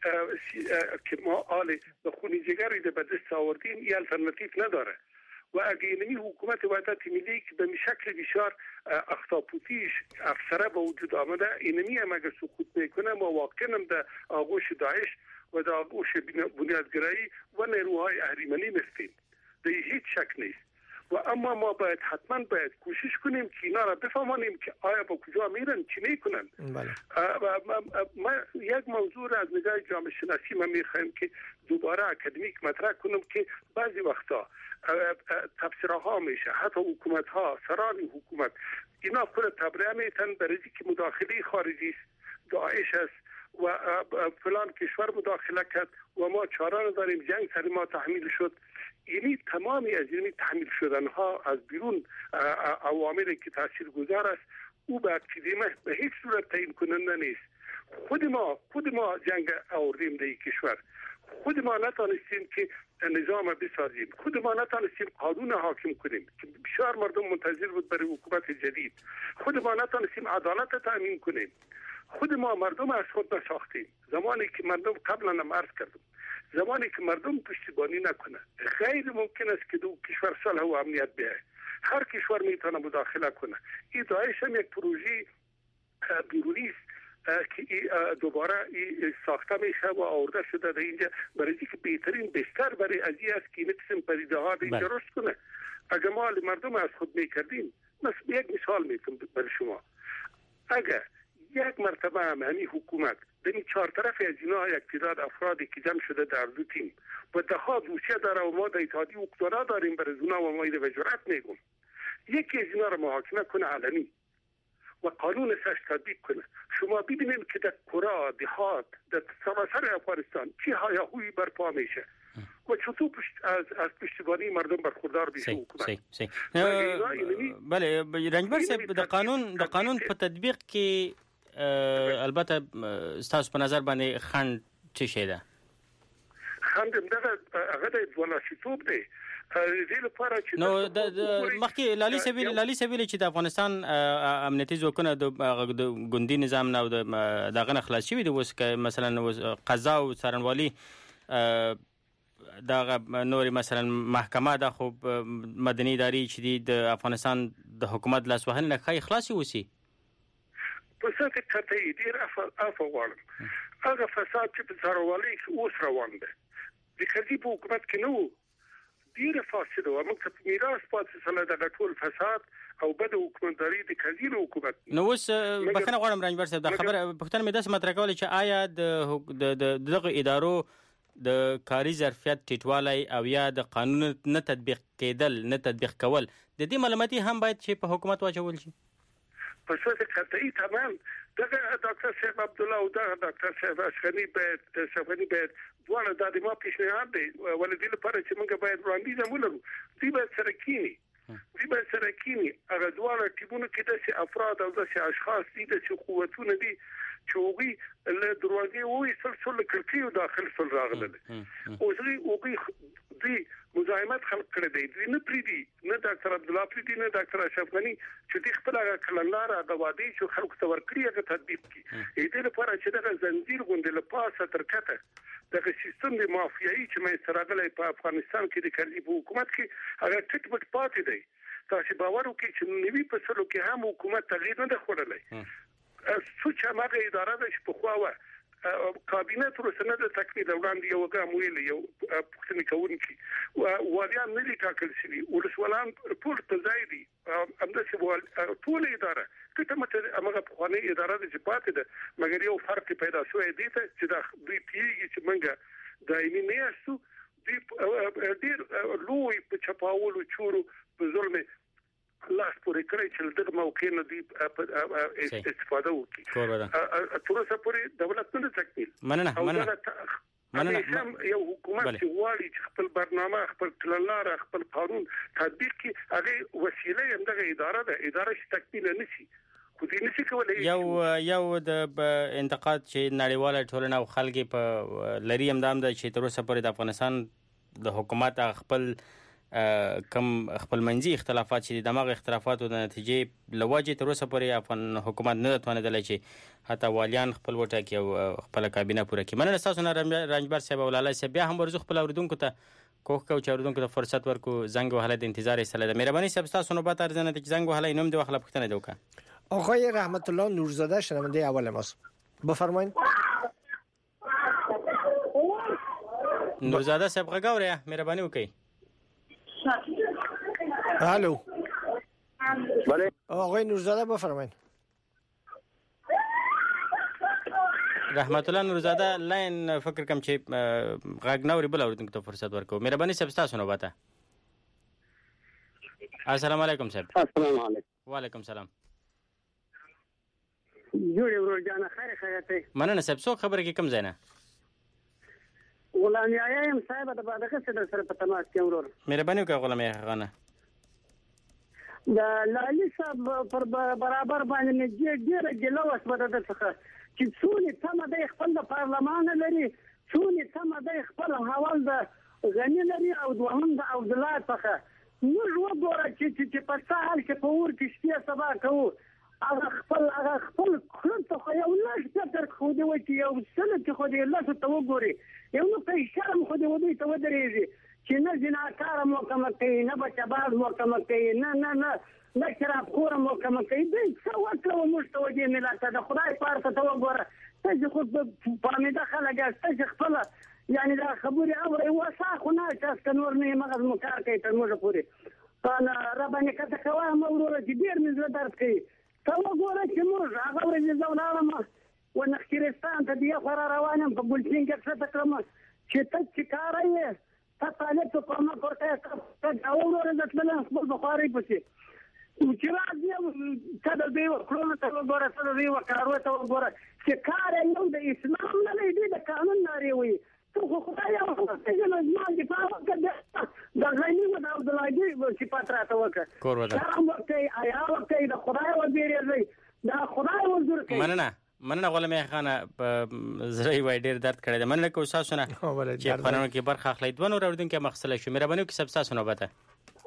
که ما آل به خونی جگری ده به دست آوردیم این الترناتیو نداره و اگه اینمی حکومت وحدت ملی که به شکل بسیار اختاپوتیش افسره به وجود آمده، اینمی هم اگر سقوط میکنه ما واقعا هم در آغوش داعش و در آغوش بنیادگرایی و نیروهای اهریمنی میفتیم. در هیچ شک نیست و اما ما باید حتما باید کوشش کنیم که اینا را بفهمانیم که آیا با کجا میرن، چی میکنن. بله. ما یک موضوع از نگاه جامعه شناسی ما میخوایم که دوباره اکادمیک مطرح کنم که بعضی وقتا تفسیرها میشه، حتی حکومت ها، سران حکومت اینا کل تبرئه میتن برای که مداخله خارجی است، داعش است و فلان کشور مداخله کرد و ما چاره نداریم، جنگ سر ما تحمیل شد. یعنی تمامی از این تحمیل شدن ها از بیرون عواملی که تاثیر گذار است او به اکتیدیمه به هیچ صورت تعیین کننده نیست. خود ما خود ما جنگ آوردیم در این کشور، خود ما نتانستیم که نظام بسازیم، خود ما نتانستیم قانون حاکم کنیم که بسیار مردم منتظر بود برای حکومت جدید، خود ما نتانستیم عدالت تامین کنیم، خود ما مردم از خود نساختیم. زمانی که مردم قبلا هم عرض کردم زمانی که مردم پشتیبانی نکنه غیر ممکن است که دو کشور صلح و امنیت بیاید. هر کشور میتونه مداخله کنه. این داعش هم یک پروژه بیرونی است که دوباره ساخته میشه و آورده شده در اینجا برای که بهترین بستر برای از این است که این قسم پدیده ها اینجا رشد کنه. اگر ما مردم از خود میکردیم، مثلا یک مثال میتونم برای شما، اگر یک مرتبه هم همین حکومت دنی چهار طرف از اینا یک تعداد افرادی که جمع شده در دو تیم و ده ها دوسیه داره و ما در اتحادیه اقتدار داریم برای اونا و ما اینو به جرأت میگم یکی از اینا رو محاکمه کنه علنی و قانون سش تطبیق کنه. شما ببینید که در کره دهات در سراسر افغانستان چه هیاهویی برپا میشه و چطور پشت از از پشتیبانی مردم برخوردار بشه حکومت. بله رنجبر صاحب د قانون د قانون په تطبیق کې البته ستاسو په نظر باندې خنډ څه شي ده؟ خنډ دغه هغه د ولاسیتوب دی. نو د مخکې لالي سویل لالي سویل چې د افغانستان امنیتي ځواکونه د ګوندي نظام نه دغه نه خلاص شوي دي، اوس مثلا قضا او څارنوالي دا نوري مثلا محکمه د خو مدني اداري چې د افغانستان د حکومت لاس وهنې نه خای خلاصي وسی په څه کې قطعي ډیر افغان غواړم هغه فساد چې په څارنوالي کې اوس روان دی د کدي په حکومت کې نو ډیره فاسده و، موږ ته میراث پاتې سره د ټول فساد او بد حکومتداري د کذیل حکومت. نو اوس بخنه غواړم رنجبر صاحب د خبره پښتنه مې داسې مطرح کول چې آیا د د دغه ادارو د کاري ظرفیت ټیټوالی او یا د قانون نه تطبیق کېدل نه تطبیق کول د دې معلوماتي هم باید چې په حکومت واچول شي؟ په صورت قطعي تمام دغه ډاکټر صاحب عبد الله او دغه ډاکټر صاحب اشغنی باید شفنی باید دواړه د دې ما پیشنهاد دی ولې لپاره چې موږ باید وړاندیز ولرو. دوی باید سره کینی دوی باید سره کینی هغه دواړه ټیمونو کې داسې افراد او داسې اشخاص دي داسې قوتونه دي چې هغوی له دروازې وویستل شول له کړکیو داخل شول راغلل. اوس هغوی دوی مزاحمت خلق کړی دی، دوی نه پرېږدي نه ډاکټر عبدالله پرېږدي نه ډاکټر اشرف غني چې دوی خپل هغه کړنلاره هغه وعدې چې خلکو ته ورکړي هغه تطبیق کړي. دې لپاره چې دغه زنځیر غوندې له پاسه تر کته دغه سیستم د مافیایي چې منځته راغلی په افغانستان کې د کرزي په حکومت کې هغه ټیټ مټ پاتې دی. تاسو باور وکړئ چې نوي فصلو کې هم حکومت تغییر نه دی خوړلی. سوچ هغه اداره ده چې پخوا وه کابینه تر اوسه نه ده تکمیل وړاندې یو ګام ویلی یو پوښتنې کوونکي والیان نه دي ټاکل شوي، ولسوالان ټول په ځای دي، همداسې ټوله اداره ټیټه مټه همغه پخوانۍ اداره ده چې پاتې ده، مګر یو فرق پیدا شوی دی ته چې دا دوی پوهېږي چې موږ دایمي نه یاستو. دوی ډېر لوی په چپاولو چورو په ظلم لاس پورې کړی چې دغه موقع نه دی استفاده وکړي. تر اوسه پورې دولت نه تکمیل. مننه مننه مننه یو حکومت چې غواړي چې خپل برنامه خپل کړنلاره خپل قانون تطبیق کړي هغه وسیله هم دغه اداره ده، اداره چې تکمیل نه شي خو دې نشي کولای. یو یو د انتقاد چې نړیواله ټولنه او خلک په لري هم دا چې تر اوسه پورې د افغانستان د حکومت خپل کم خپل منځي اختلافات چې دغه اختلافاتو د نتیجې لوجه تر اوسه پورې افغان حکومت نه توانیدلی چې حتی والیان خپل وټاکي او خپل کابینه پوره کړي. مننه تاسو نه رنجبر صاحب او لاله صاحب. بیا هم ورزو خپل اوریدونکو ته کوښښ کوو چې اوریدونکو ته فرصت ورکو زنګ وهلی د انتظار ایستلی ده. مهرباني صاحب ستاسو نوبت ارزنه ده چې زنګ وهلی نوم دې واخله پوښتنه دې وکړه. آقای رحمت الله نورزاده شنونده اول ماست، بفرمایید. نورزاده صاحب غږ اورئ، مهرباني وکړئ. الو بله آقای نورزاده بفرمایید. رحمت الله نورزاده لاین فکر کوم چې غږ نه اوري، بل اوریدونکو ته فرصت ورکوو. مهرباني صاحب ستاسو نوبت. السلام علیکم صاحب. السلام علیکم. وعلیکم السلام. جوړ ورور جان خیر خیرته. مننه صاحب. څوک خبره کې کم ځای نه؟ غلام یایم صاحب د دغه څه سره په تماس کې ورور. مهرباني وکړه غلام یاغانه. د لالي صاحب پر برابر باندې ډېر ګلو وسوده د څخه چې څونې تمه د خپل د پارلمان لري، څونې تمه د خپل حوال د غنی لري او دوهم د عبدالله څخه. موږ وګوره چې چې په سهال کې په اور کې شپې سبا کوو هغه خپل هغه خپل کړنته خو یو لږ فکر خو دې وایي چې یو سنه چې خو دې لاسو ته وګوري یو نو په شرم خو دې ودی ته ودرېږي چې نه جناکار محکمه کوي نه بچباز محکمه کوي نه نه نه نه شرابخور محکمه کوي. دوی څه وکړه موږ ته ودې ملت ته د خدای پاره ته وګوره. تاسو خو فهمیده خلک یاست، تاسو خپل یعنی دا خبرې اورئ وسا خو نه چې نور نه مغز مو کار کوي تر موږ پورې. په ربانې کته کوه موروره چې ډېر مې زړه درد کوي. ته وګوره چې موږ هغه ورځې زه ولاړم و نخچرستان ته د خورا روان یم په ګلچین کې څه کړم چې ته چې کار یې ته طالب ته کومه کوټه ته او ورځ تلل خپل بخاري پسې چې راځي ته د دې وکړو ته وګوره ته د دې وکړو ته وګوره چې کار یې د اسلام نه دی د قانون ناری وي. ته خو خدای یو څه نه ځمان دي په وخت د غنی و د عبدالله چې پاتره ته وکړه شرم وکړي حیا وکړي د خدای وبېرېږئ د خدای وزر کوي. مننه مننه غلام یاغانه په زړه وای ډېر درد کړی دی. مننه کوم تاسو نه چې خبرونه کې برخه اخلئ. دوه نور اوریدونکي مخصله شو. مهرباني وکړئ سب تاسو نوبت.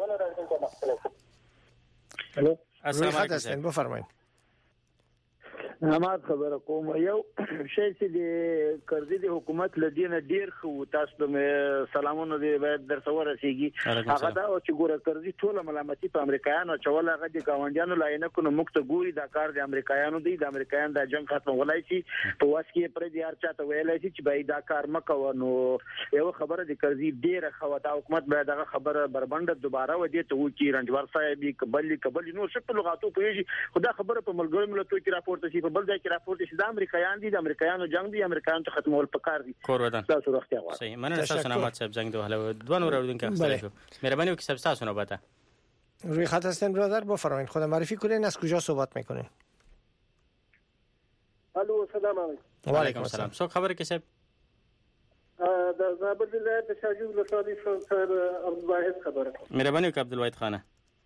الو السلام علیکم بفرمایید. نماز خبره کوم یو شی چې د کرزي د حکومت لدینه ډیر خو تاسو ته سلامونه دی باید در څور رسیږي هغه دا چې ګوره کرزي ټول ملامتي په امریکایانو چول هغه د گاونډیانو لاینه کو مخته ګوري دا کار د امریکایانو دی د امریکایانو د جنگ ختم ولای شي په واس کې پر دې هر چاته ویلای شي چې باید دا کار مکو نو یو خبره د کرزي ډیر خو دا حکومت باید دا خبره بربنده دوباره ودی ته وکی رنجبر صاحب قبل قبل نو څه په لغاتو پیږي خدا خبره په ملګرو ملتونو کې راپورته شي په بل ځای کې راپورته شي د امریکایان دي د امریکایانو جنگ دي امریکایانو ته ختمول پکار دي کور ودان تاسو روغتیا غواړئ صحیح مننه تاسو نعمت صاحب زنگ دوه له دوه نور اردوونکو اخستل شو مهربانی وکړئ صاحب تاسو نوبته روی خط هستین برادر بفرمایید خود معرفی کنین از کجا صحبت میکنین الو سلام علیکم و علیکم السلام څو خبره کې صاحب د زابل ولایت د شاجوز لسانی سر عبدالواحد خبره مهربانی وکړئ عبدالواحد خانه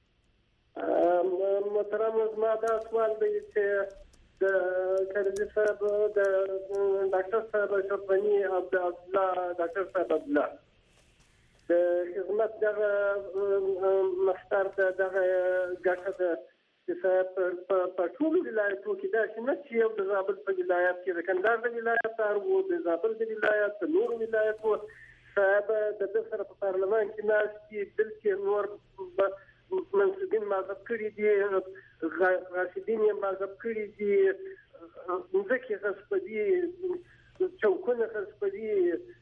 محترم ما دا سوال دی چې د کرزي صاحب د ډاکټر صاحب شرفني عبد الله ډاکټر صاحب عبد الله د خدمت دغه مختار دغه ګټه چې صاحب په ټول ولایتونو کې دا چې نه چې یو د زابل په ولایت کې د کندهار د ولایت او د زابل د ولایت په نور ولایتونو صاحب د دې سره په پارلمان کې ناس چې بلکې نور منصبین مذهب کړی دي راشدین یې مذهب کړی دي ځکه غصبدي چوکونه غصبدي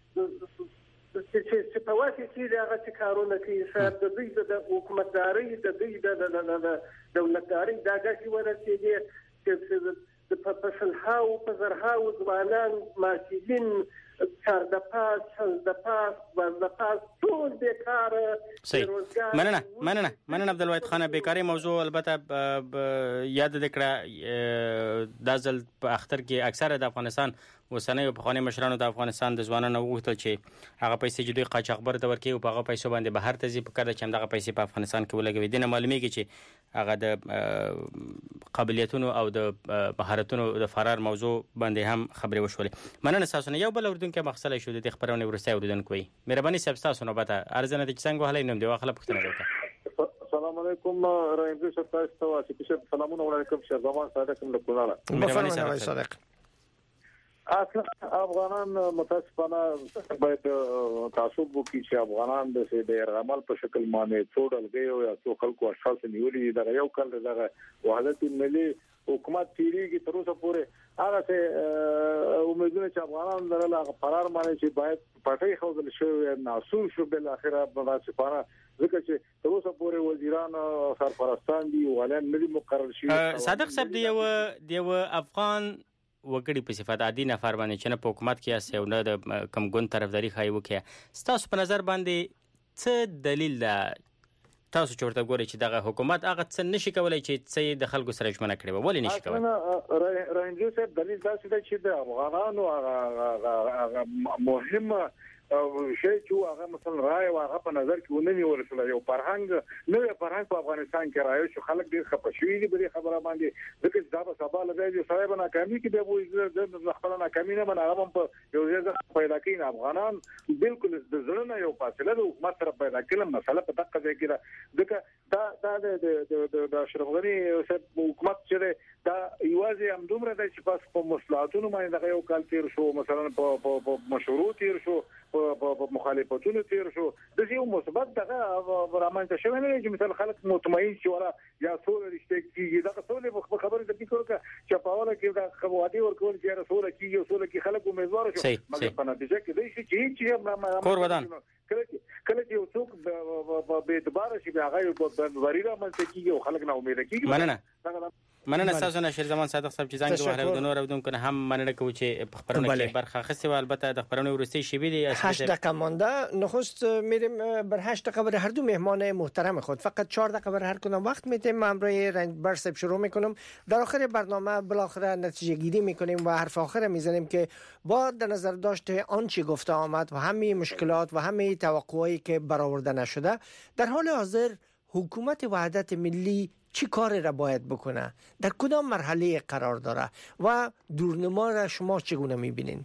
چې په واسه چې هغه چې کارونه کوي صاحب د دې د حکومتداري د دې د دولتداري دا چې ورته چې د پرسنل هاو په زرهاو ځوانان ماشین چار د پاس چل د پاس ور د پاس ټول بیکار صحیح مننه مننه مننه عبدالواحد خان بیکاری موضوع البته یاد دکړه د ځل په اختر کې اکثره د افغانستان وسنۍ او پخوانی مشرانو د افغانستان د ځوانانو وغوښتل چې هغه پیسې چې دوی قاچاقبر ته ورکوي او په هغه پیسو باندې بهر ته ځي په کار چې همدغه پیسې په افغانستان کې ولګوي دنه معلومیږي چې هغه د قابلیتونو او د مهارتونو د فرار موضوع باندې هم خبرې وشولې مننه تاسو نه یو بل اردوونکو مخصله شو د خبرونه ورسته اردوونکو وي مهرباني صاحب تاسو نوبته ارزنه د څنګه وهلې نوم دی واخله پښتنه وکړه السلام علیکم رحیم جی صاحب تاسو چې سلامونه علیکم شه زمان صادق کوم کولاله مهرباني صادق اصلا افغانان متاسفانه باید تعصب وکړي چې افغانان د سې د عمل په شکل باندې ټول غيو یا څو خلکو اشخاص نیولې دا یو کال دغه وحدت ملي حکومت تیریږي تر اوسه پورې هغه څه امیدونه چې افغانان درله قرار باندې چې باید پټي خوځل شي ناسور شو بل اخره متاسفانه ځکه چې تر اوسه پورې وزیران سرپرستان دي ولین ملي مقرر شي صادق صاحب دی یو دی یو افغان وګړي په صفات عادي نفر باندې چې نه په حکومت کې اسه او نه د کم ګون طرفداري خای وکي تاسو په نظر باندې څه دلیل ده تاسو چورته ګوري چې دغه حکومت هغه څه نشي کولای چې څه د خلکو سره ژمنه کړي ولې نشي کولای رنجو صاحب دلیل دا چې د افغانانو هغه مهمه او شی چې هغه مثلا راي واغه په نظر کې ونی ورسله یو فرهنګ نو فرهنګ په افغانستان کې رايو چې خلک ډیر خپشوي دي په خبره باندې ځکه دا به سبا لګي صاحب ناکامي کې به وو د خپل ناکامي نه من هغه په یو ځای پیدا کین افغانان بالکل د زړه نه یو فاصله د حکومت سره پیدا کړل مسله په دقه ځای کې ځکه دا دا د د اشرف غنی حکومت چې دا یوازې هم دومره د چې پاس په مصلحتونو باندې دغه یو کال تیر شو مثلا په مشروع تیر شو په مخالفتونو تیر شو د یو مثبت دغه رامنځته شوی نه چې مثلا خلک مطمئن شي ولا یا ټول رښتیا کیږي دا ټول په خبره د فکر وکړه چې په اوله کې دا خبرې ورکول چې رسول کیږي او ټول کې خلک امیدوار شي مګر په نتیجه کې د شي چې کور ودان کله چې یو څوک به اعتبار شي هغه په وریرا منځ کېږي او خلک نه امید کېږي مننه مننه تاسو نه شیر زمان صادق صاحب چې څنګه وهره د نور اودون کنه هم مننه کوي چې په خبرونه کې برخه اخیسته و البته د خبرونه ورسته شی بیلی هشت دقیقه مانده نخست میریم بر هشت دقیقه بر هر دو مهمان محترم خود فقط چهار دقیقه بر هر کدام وقت میتیم همراه رنجبر صاحب شروع میکنم در آخر برنامه بالاخره نتیجه گیری میکنیم و حرف آخر میزنیم که با در نظر داشته آنچه گفته آمد و همه مشکلات و همه توقعاتی که برآورده نشده در حال حاضر حکومت وحدت ملی چی کاری را باید بکنه در کدام مرحله قرار داره و دورنما را شما چگونه میبینین؟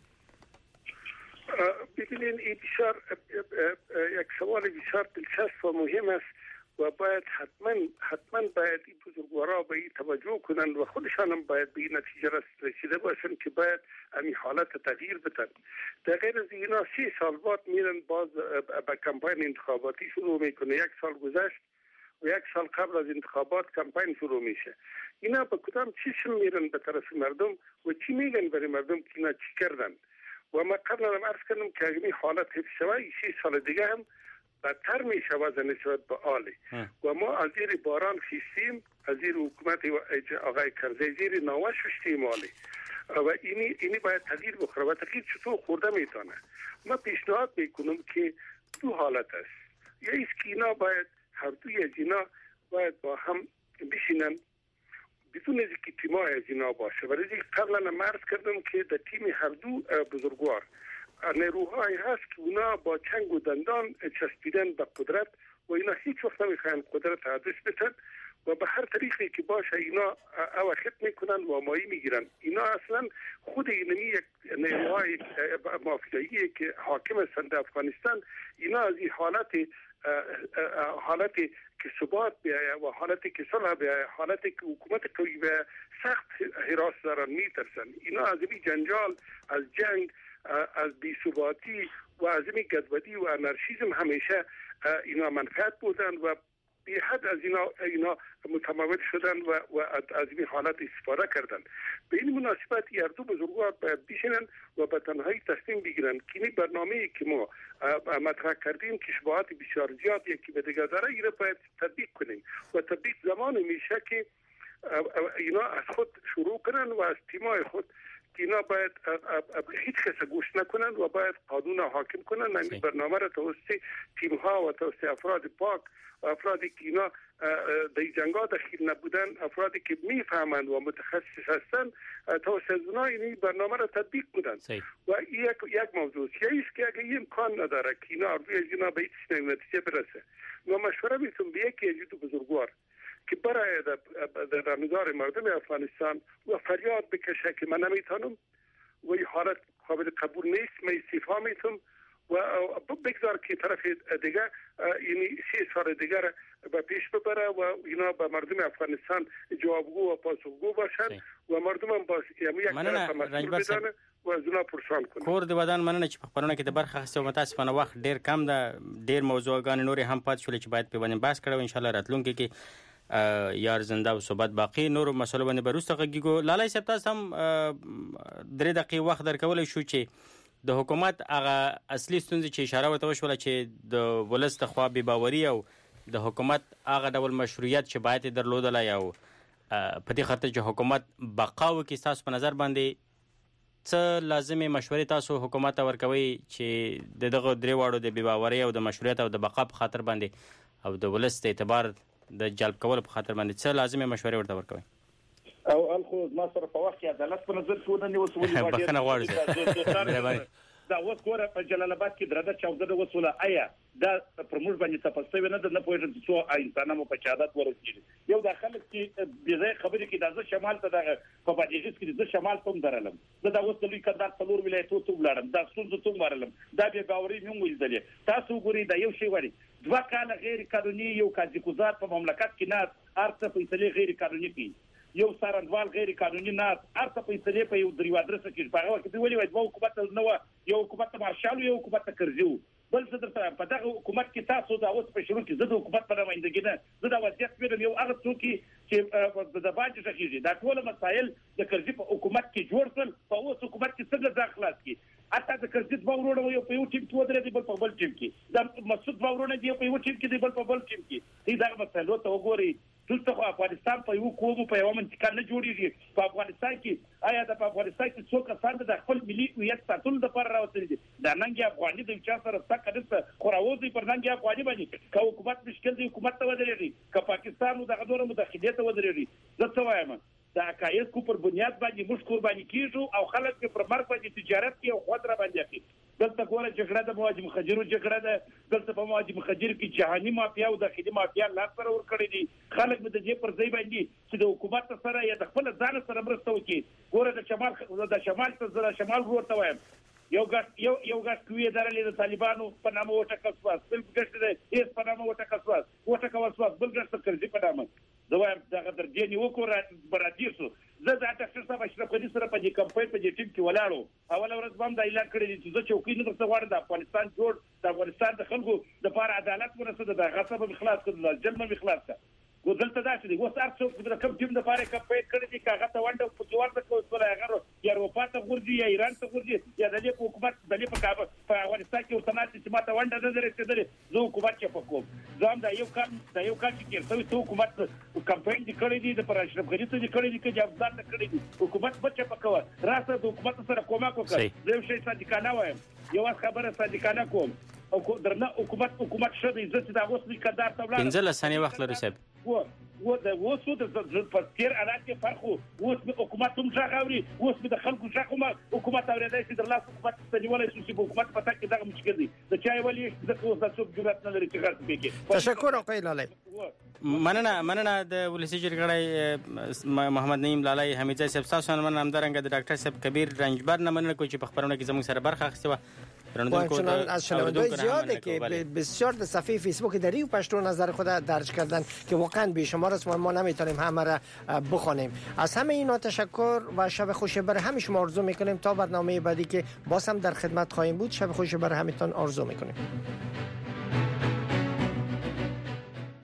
ببینین این بسیار یک سوال بسیار دلچسب و مهم است و باید حتما حتما باید این بزرگوارا به این توجه کنند و خودشان هم باید به این نتیجه رسیده باشند که باید همین حالت تغییر بدن. در غیر از اینا سی سال بعد میرن باز به کمپاین انتخاباتی شروع میکنه. یک سال گذشت و یک سال قبل از انتخابات کمپاین شروع میشه. اینا به کدام چیشون میرن به طرف مردم و چی میگن برای مردم که اینا چی کردن. و ما قبلا هم عرض کردم که اگه حالت حفظ شود سی سال دیگه هم بدتر می شود نسبت به آلی. و ما از زیر باران خیستیم، از زیر حکومت آقای کرزی زیر نوه ششتیم آلی و اینی اینی باید تغییر بخوره و تغییر چطور خورده میتونه. ما پیشنهاد میکنم که دو حالت است. یه است که اینا باید هر دوی از اینا باید با هم بشینن بدون از که تیمای از اینا باشه. ولی قبلا هم عرض کردم که در تیم هر دو بزرگوار نیروهایی هست که اونا با چنگ و دندان چسبیدن به قدرت و اینا هیچ وقت نمیخواین قدرت عادش بتن و به هر طریقی که باشه اینا او خط میکنن و مایی میگیرن. اینا اصلا خود اینمی یک نیروهای مافیایی که حاکم هستند در افغانستان، اینا از این حالت حالتی که ثبات بیاید و حالتی که صلح بیاید، حالتی که حکومت قوی بیاید سخت حراس دارن، میترسن. اینا از این جنجال، از جنگ، از بی‌ثباتی و از این گدودی و انارشیزم همیشه اینا منفعت بودن و به حد از اینا اینا متمول شدن و, و از این حالت استفاده کردن. به این مناسبت هر دو بزرگوار باید بشینن و به تنهایی تصمیم بگیرن که این برنامه‌ای که ما مطرح کردیم که شباهات بسیار زیاد یکی به دیگر داره، اینا باید تطبیق کنیم و تطبیق زمان میشه که اینا از خود شروع کنن و از تیمای خود که اینا باید هیچ کس گوش نکنن و باید قانون حاکم کنن. این برنامه را توسط تیم ها و توسط افراد پاک و افرادی که اینا در جنگا دخیل نبودن، افرادی که میفهمند و متخصص هستند، توسط اونا این برنامه را تطبیق کنن. و یک یک موضوع است که اگه این امکان نداره که اینا روی اینا به هیچ نتیجه برسه، ما مشوره میتونم به یکی از دو بزرگوار که برای در نظر مردم افغانستان و فریاد بکشه که من نمیتونم و این حالت قابل قبول نیست، من استعفا میتونم و بگذار که طرف دیگه یعنی سی سال دیگه به پیش ببره و اینا به مردم افغانستان جوابگو و پاسخگو باشن و مردم هم باز یک طرف مسئول بدانه و از اونا پرسان کنه. کور د ودان مننه چې په خبرونه کې د برخه اخیستو متاسفانه وخت ډیر کم ده، ډیر موضوعګان نورې هم پات شولې چې باید په باندې بحث کړو. ان شاء الله راتلونکي کې یار زنده او صحبت باقی نور مسلو باندې بروسته غږیږو. لالای صاحب تاسو هم درې دقیقې وخت درکولای شو چې د حکومت هغه اصلي ستونزې چې اشاره وته وشوله چې د ولس ته خوا بې باوري او د حکومت هغه ډول مشروعیت چې باید درلودلای او په دې خاطر چې حکومت بقا وکړي، تاسو په نظر باندې څه لازمي مشورې تاسو حکومت ته ورکوي چې د دغه درې واړو د بې باوري او د مشروعیت او د بقا په خاطر باندې او د ولس د اعتبار د جلب کولو په خاطر باندې څه لازمي مشورې ورته ورکوي؟ او الخو ما سره په وخت کې عدالت په نظر کې ونه نیول سوې بخنه غواړي دا اوس ګوره په جلال آباد کې درده چاودنه وسوله، آیا دا پر موږ باندې تپسته نه ده؟ نه پوهېږم چې څو انسانانو په شهادت ورسېږي. یو دا خلک چې بېځایه خبرې کوي، دا زه شمال ته دغه په بادغیس کې زه شمال ته هم درلم، زه دا اوس د لوی کندهار څلور ولایتونو ته ولاړم، دا ستونزو ته هم ورلم، دا بې باوري مې هم ولیدلې. تاسو وګورئ دا یو شی وایي دوه کاله غیر قانوني یو قاضي ګزار په مملکت کې نه هر څه فیصلې غیر قانوني کوي، یو څارنوال غیر قانوني نه هر څه فیصلې په یو دریو ادرسه کې په هغه وخت کې ولې وایي دوه حکومت نه و، یو حکومت مارشال یو حکومت کرزي و. بل څه درته په دغه حکومت کې تاسو دا اوس په شروع کې زه د حکومت په نمائندګي نه زه دا وضعیت وینم، یو هغه څوک چې د باج څخه دا ټول مسایل د کرزي په حکومت کې جوړ کړل، په اوس حکومت کې څنګه ځان خلاص کړي. حتی د کرزي دوه ورونه یو په یو ټیم کې ودرېدي بل په بل ټیم کې، د مسعود دوه ورونه دی په یو ټیم کې دی بل په بل ټیم کې. دې دغه مسایلو ته وګورئ. دلته خو افغانستان په یو قوم په یو منطقه نه جوړیږي. په افغانستان کې آیا د افغانستان کې څوک کسان د خپل ملي هویت ساتلو لپاره راوتلي دي؟ دا ننګي افغاني د چا سره څه کړي خو راوځي پر ننګي افغاني باندې که حکومت مشکل دی حکومت ته ودرېږي، که پاکستان نو دغه نور مداخلې ته ودرېږي. زه څه وایم د حقایق کو پر بنیاد باندې موږ قرباني کیږو او خلک په پر مرګ باندې تجارت کوي او خطر باندې کوي. دلته ګوره جګړه د مهاجم خجرو جګړه ده، دلته په مهاجم خجر کې جهاني مافیا او داخلي مافیا لاس سره ور کړی دي. خلک به د دې پر ځای باندې چې د حکومت سره یا د خپل ځان سره مرسته وکړي. ګوره د شمال د شمال ته د شمال ورته وایم یو ګټ یو یو ګټ کوي درلې د طالبانو په نامه وټکل شو بل ګټ دې هیڅ په نامه وټکل شو وټکل شو بل ګټ کرځي په نامه زه دا غدر دې نیو کور برادیر شو زه دا ډاکټر صاحب اشرف غنی سره په دې کمپاین په دې ټیم کې ولاړو اول ورځ باندې دا اعلان کړی چې زه چوکۍ نه درته غواړم د افغانستان جوړ د افغانستان د خلکو د لپاره عدالت ورسره د غصب اخلاص کړل جلمه اخلاص کړ ودلته دا چې وس ارڅو د کوم ټیم د لپاره کمپاین کړی دی کاغه ته وانډو په جوړ د کوڅه هغه یا اروپا ته ورځي یا ایران ته ورځي یا د حکومت د لپاره کابه په افغانستان کې ورته چې ماته وانډه نه درېږي زه حکومت کې پکوم ځم دا یو کال دا یو کال چې څو ته حکومت کمپاین دي کړی دی د پر اشرف غنی ته کړی دی چې افغان ته کړی دی حکومت بچ پکوه راځه د حکومت سره کومک وکړي زه شي صادقانه وایم یو خبره صادقانه کوم او درنه حکومت حکومت شته عزت د اوس لیکدار ته ولاړ پنځه ثانیې وخت لري صاحب و و د وسو د پستیر علاقه کې فرق وو اوس حکومت هم ځاغوري اوس د خلکو ځاغوم حکومت اورېدای چې درلاس حکومت ستنیولای شي چې حکومت پتا کې دغه مشکل دي د چای ولی د اوس د څوک جرأت نه لري چې غلط وکړي تشکر او قیلاله مننه مننه د ولسی جرګړی محمد نعیم لالای حمیدزی صاحب تاسو نه منم درنګ د ډاکټر صاحب کبیر رنجبر نه مننه کوي چې په خبرونه کې زموږ سره برخه اخیسته و چنان از شنوندگان زیاده که بسیار در صفحه فیسبوک دری و پشتو نظر خود درج کردن که واقعا بیشمار است و ما نمیتونیم همه را بخوانیم. از همه اینا تشکر و شب خوش بر همه شما آرزو میکنیم تا برنامه بعدی که باز هم در خدمت خواهیم بود. شب خوش بر همتون آرزو میکنیم.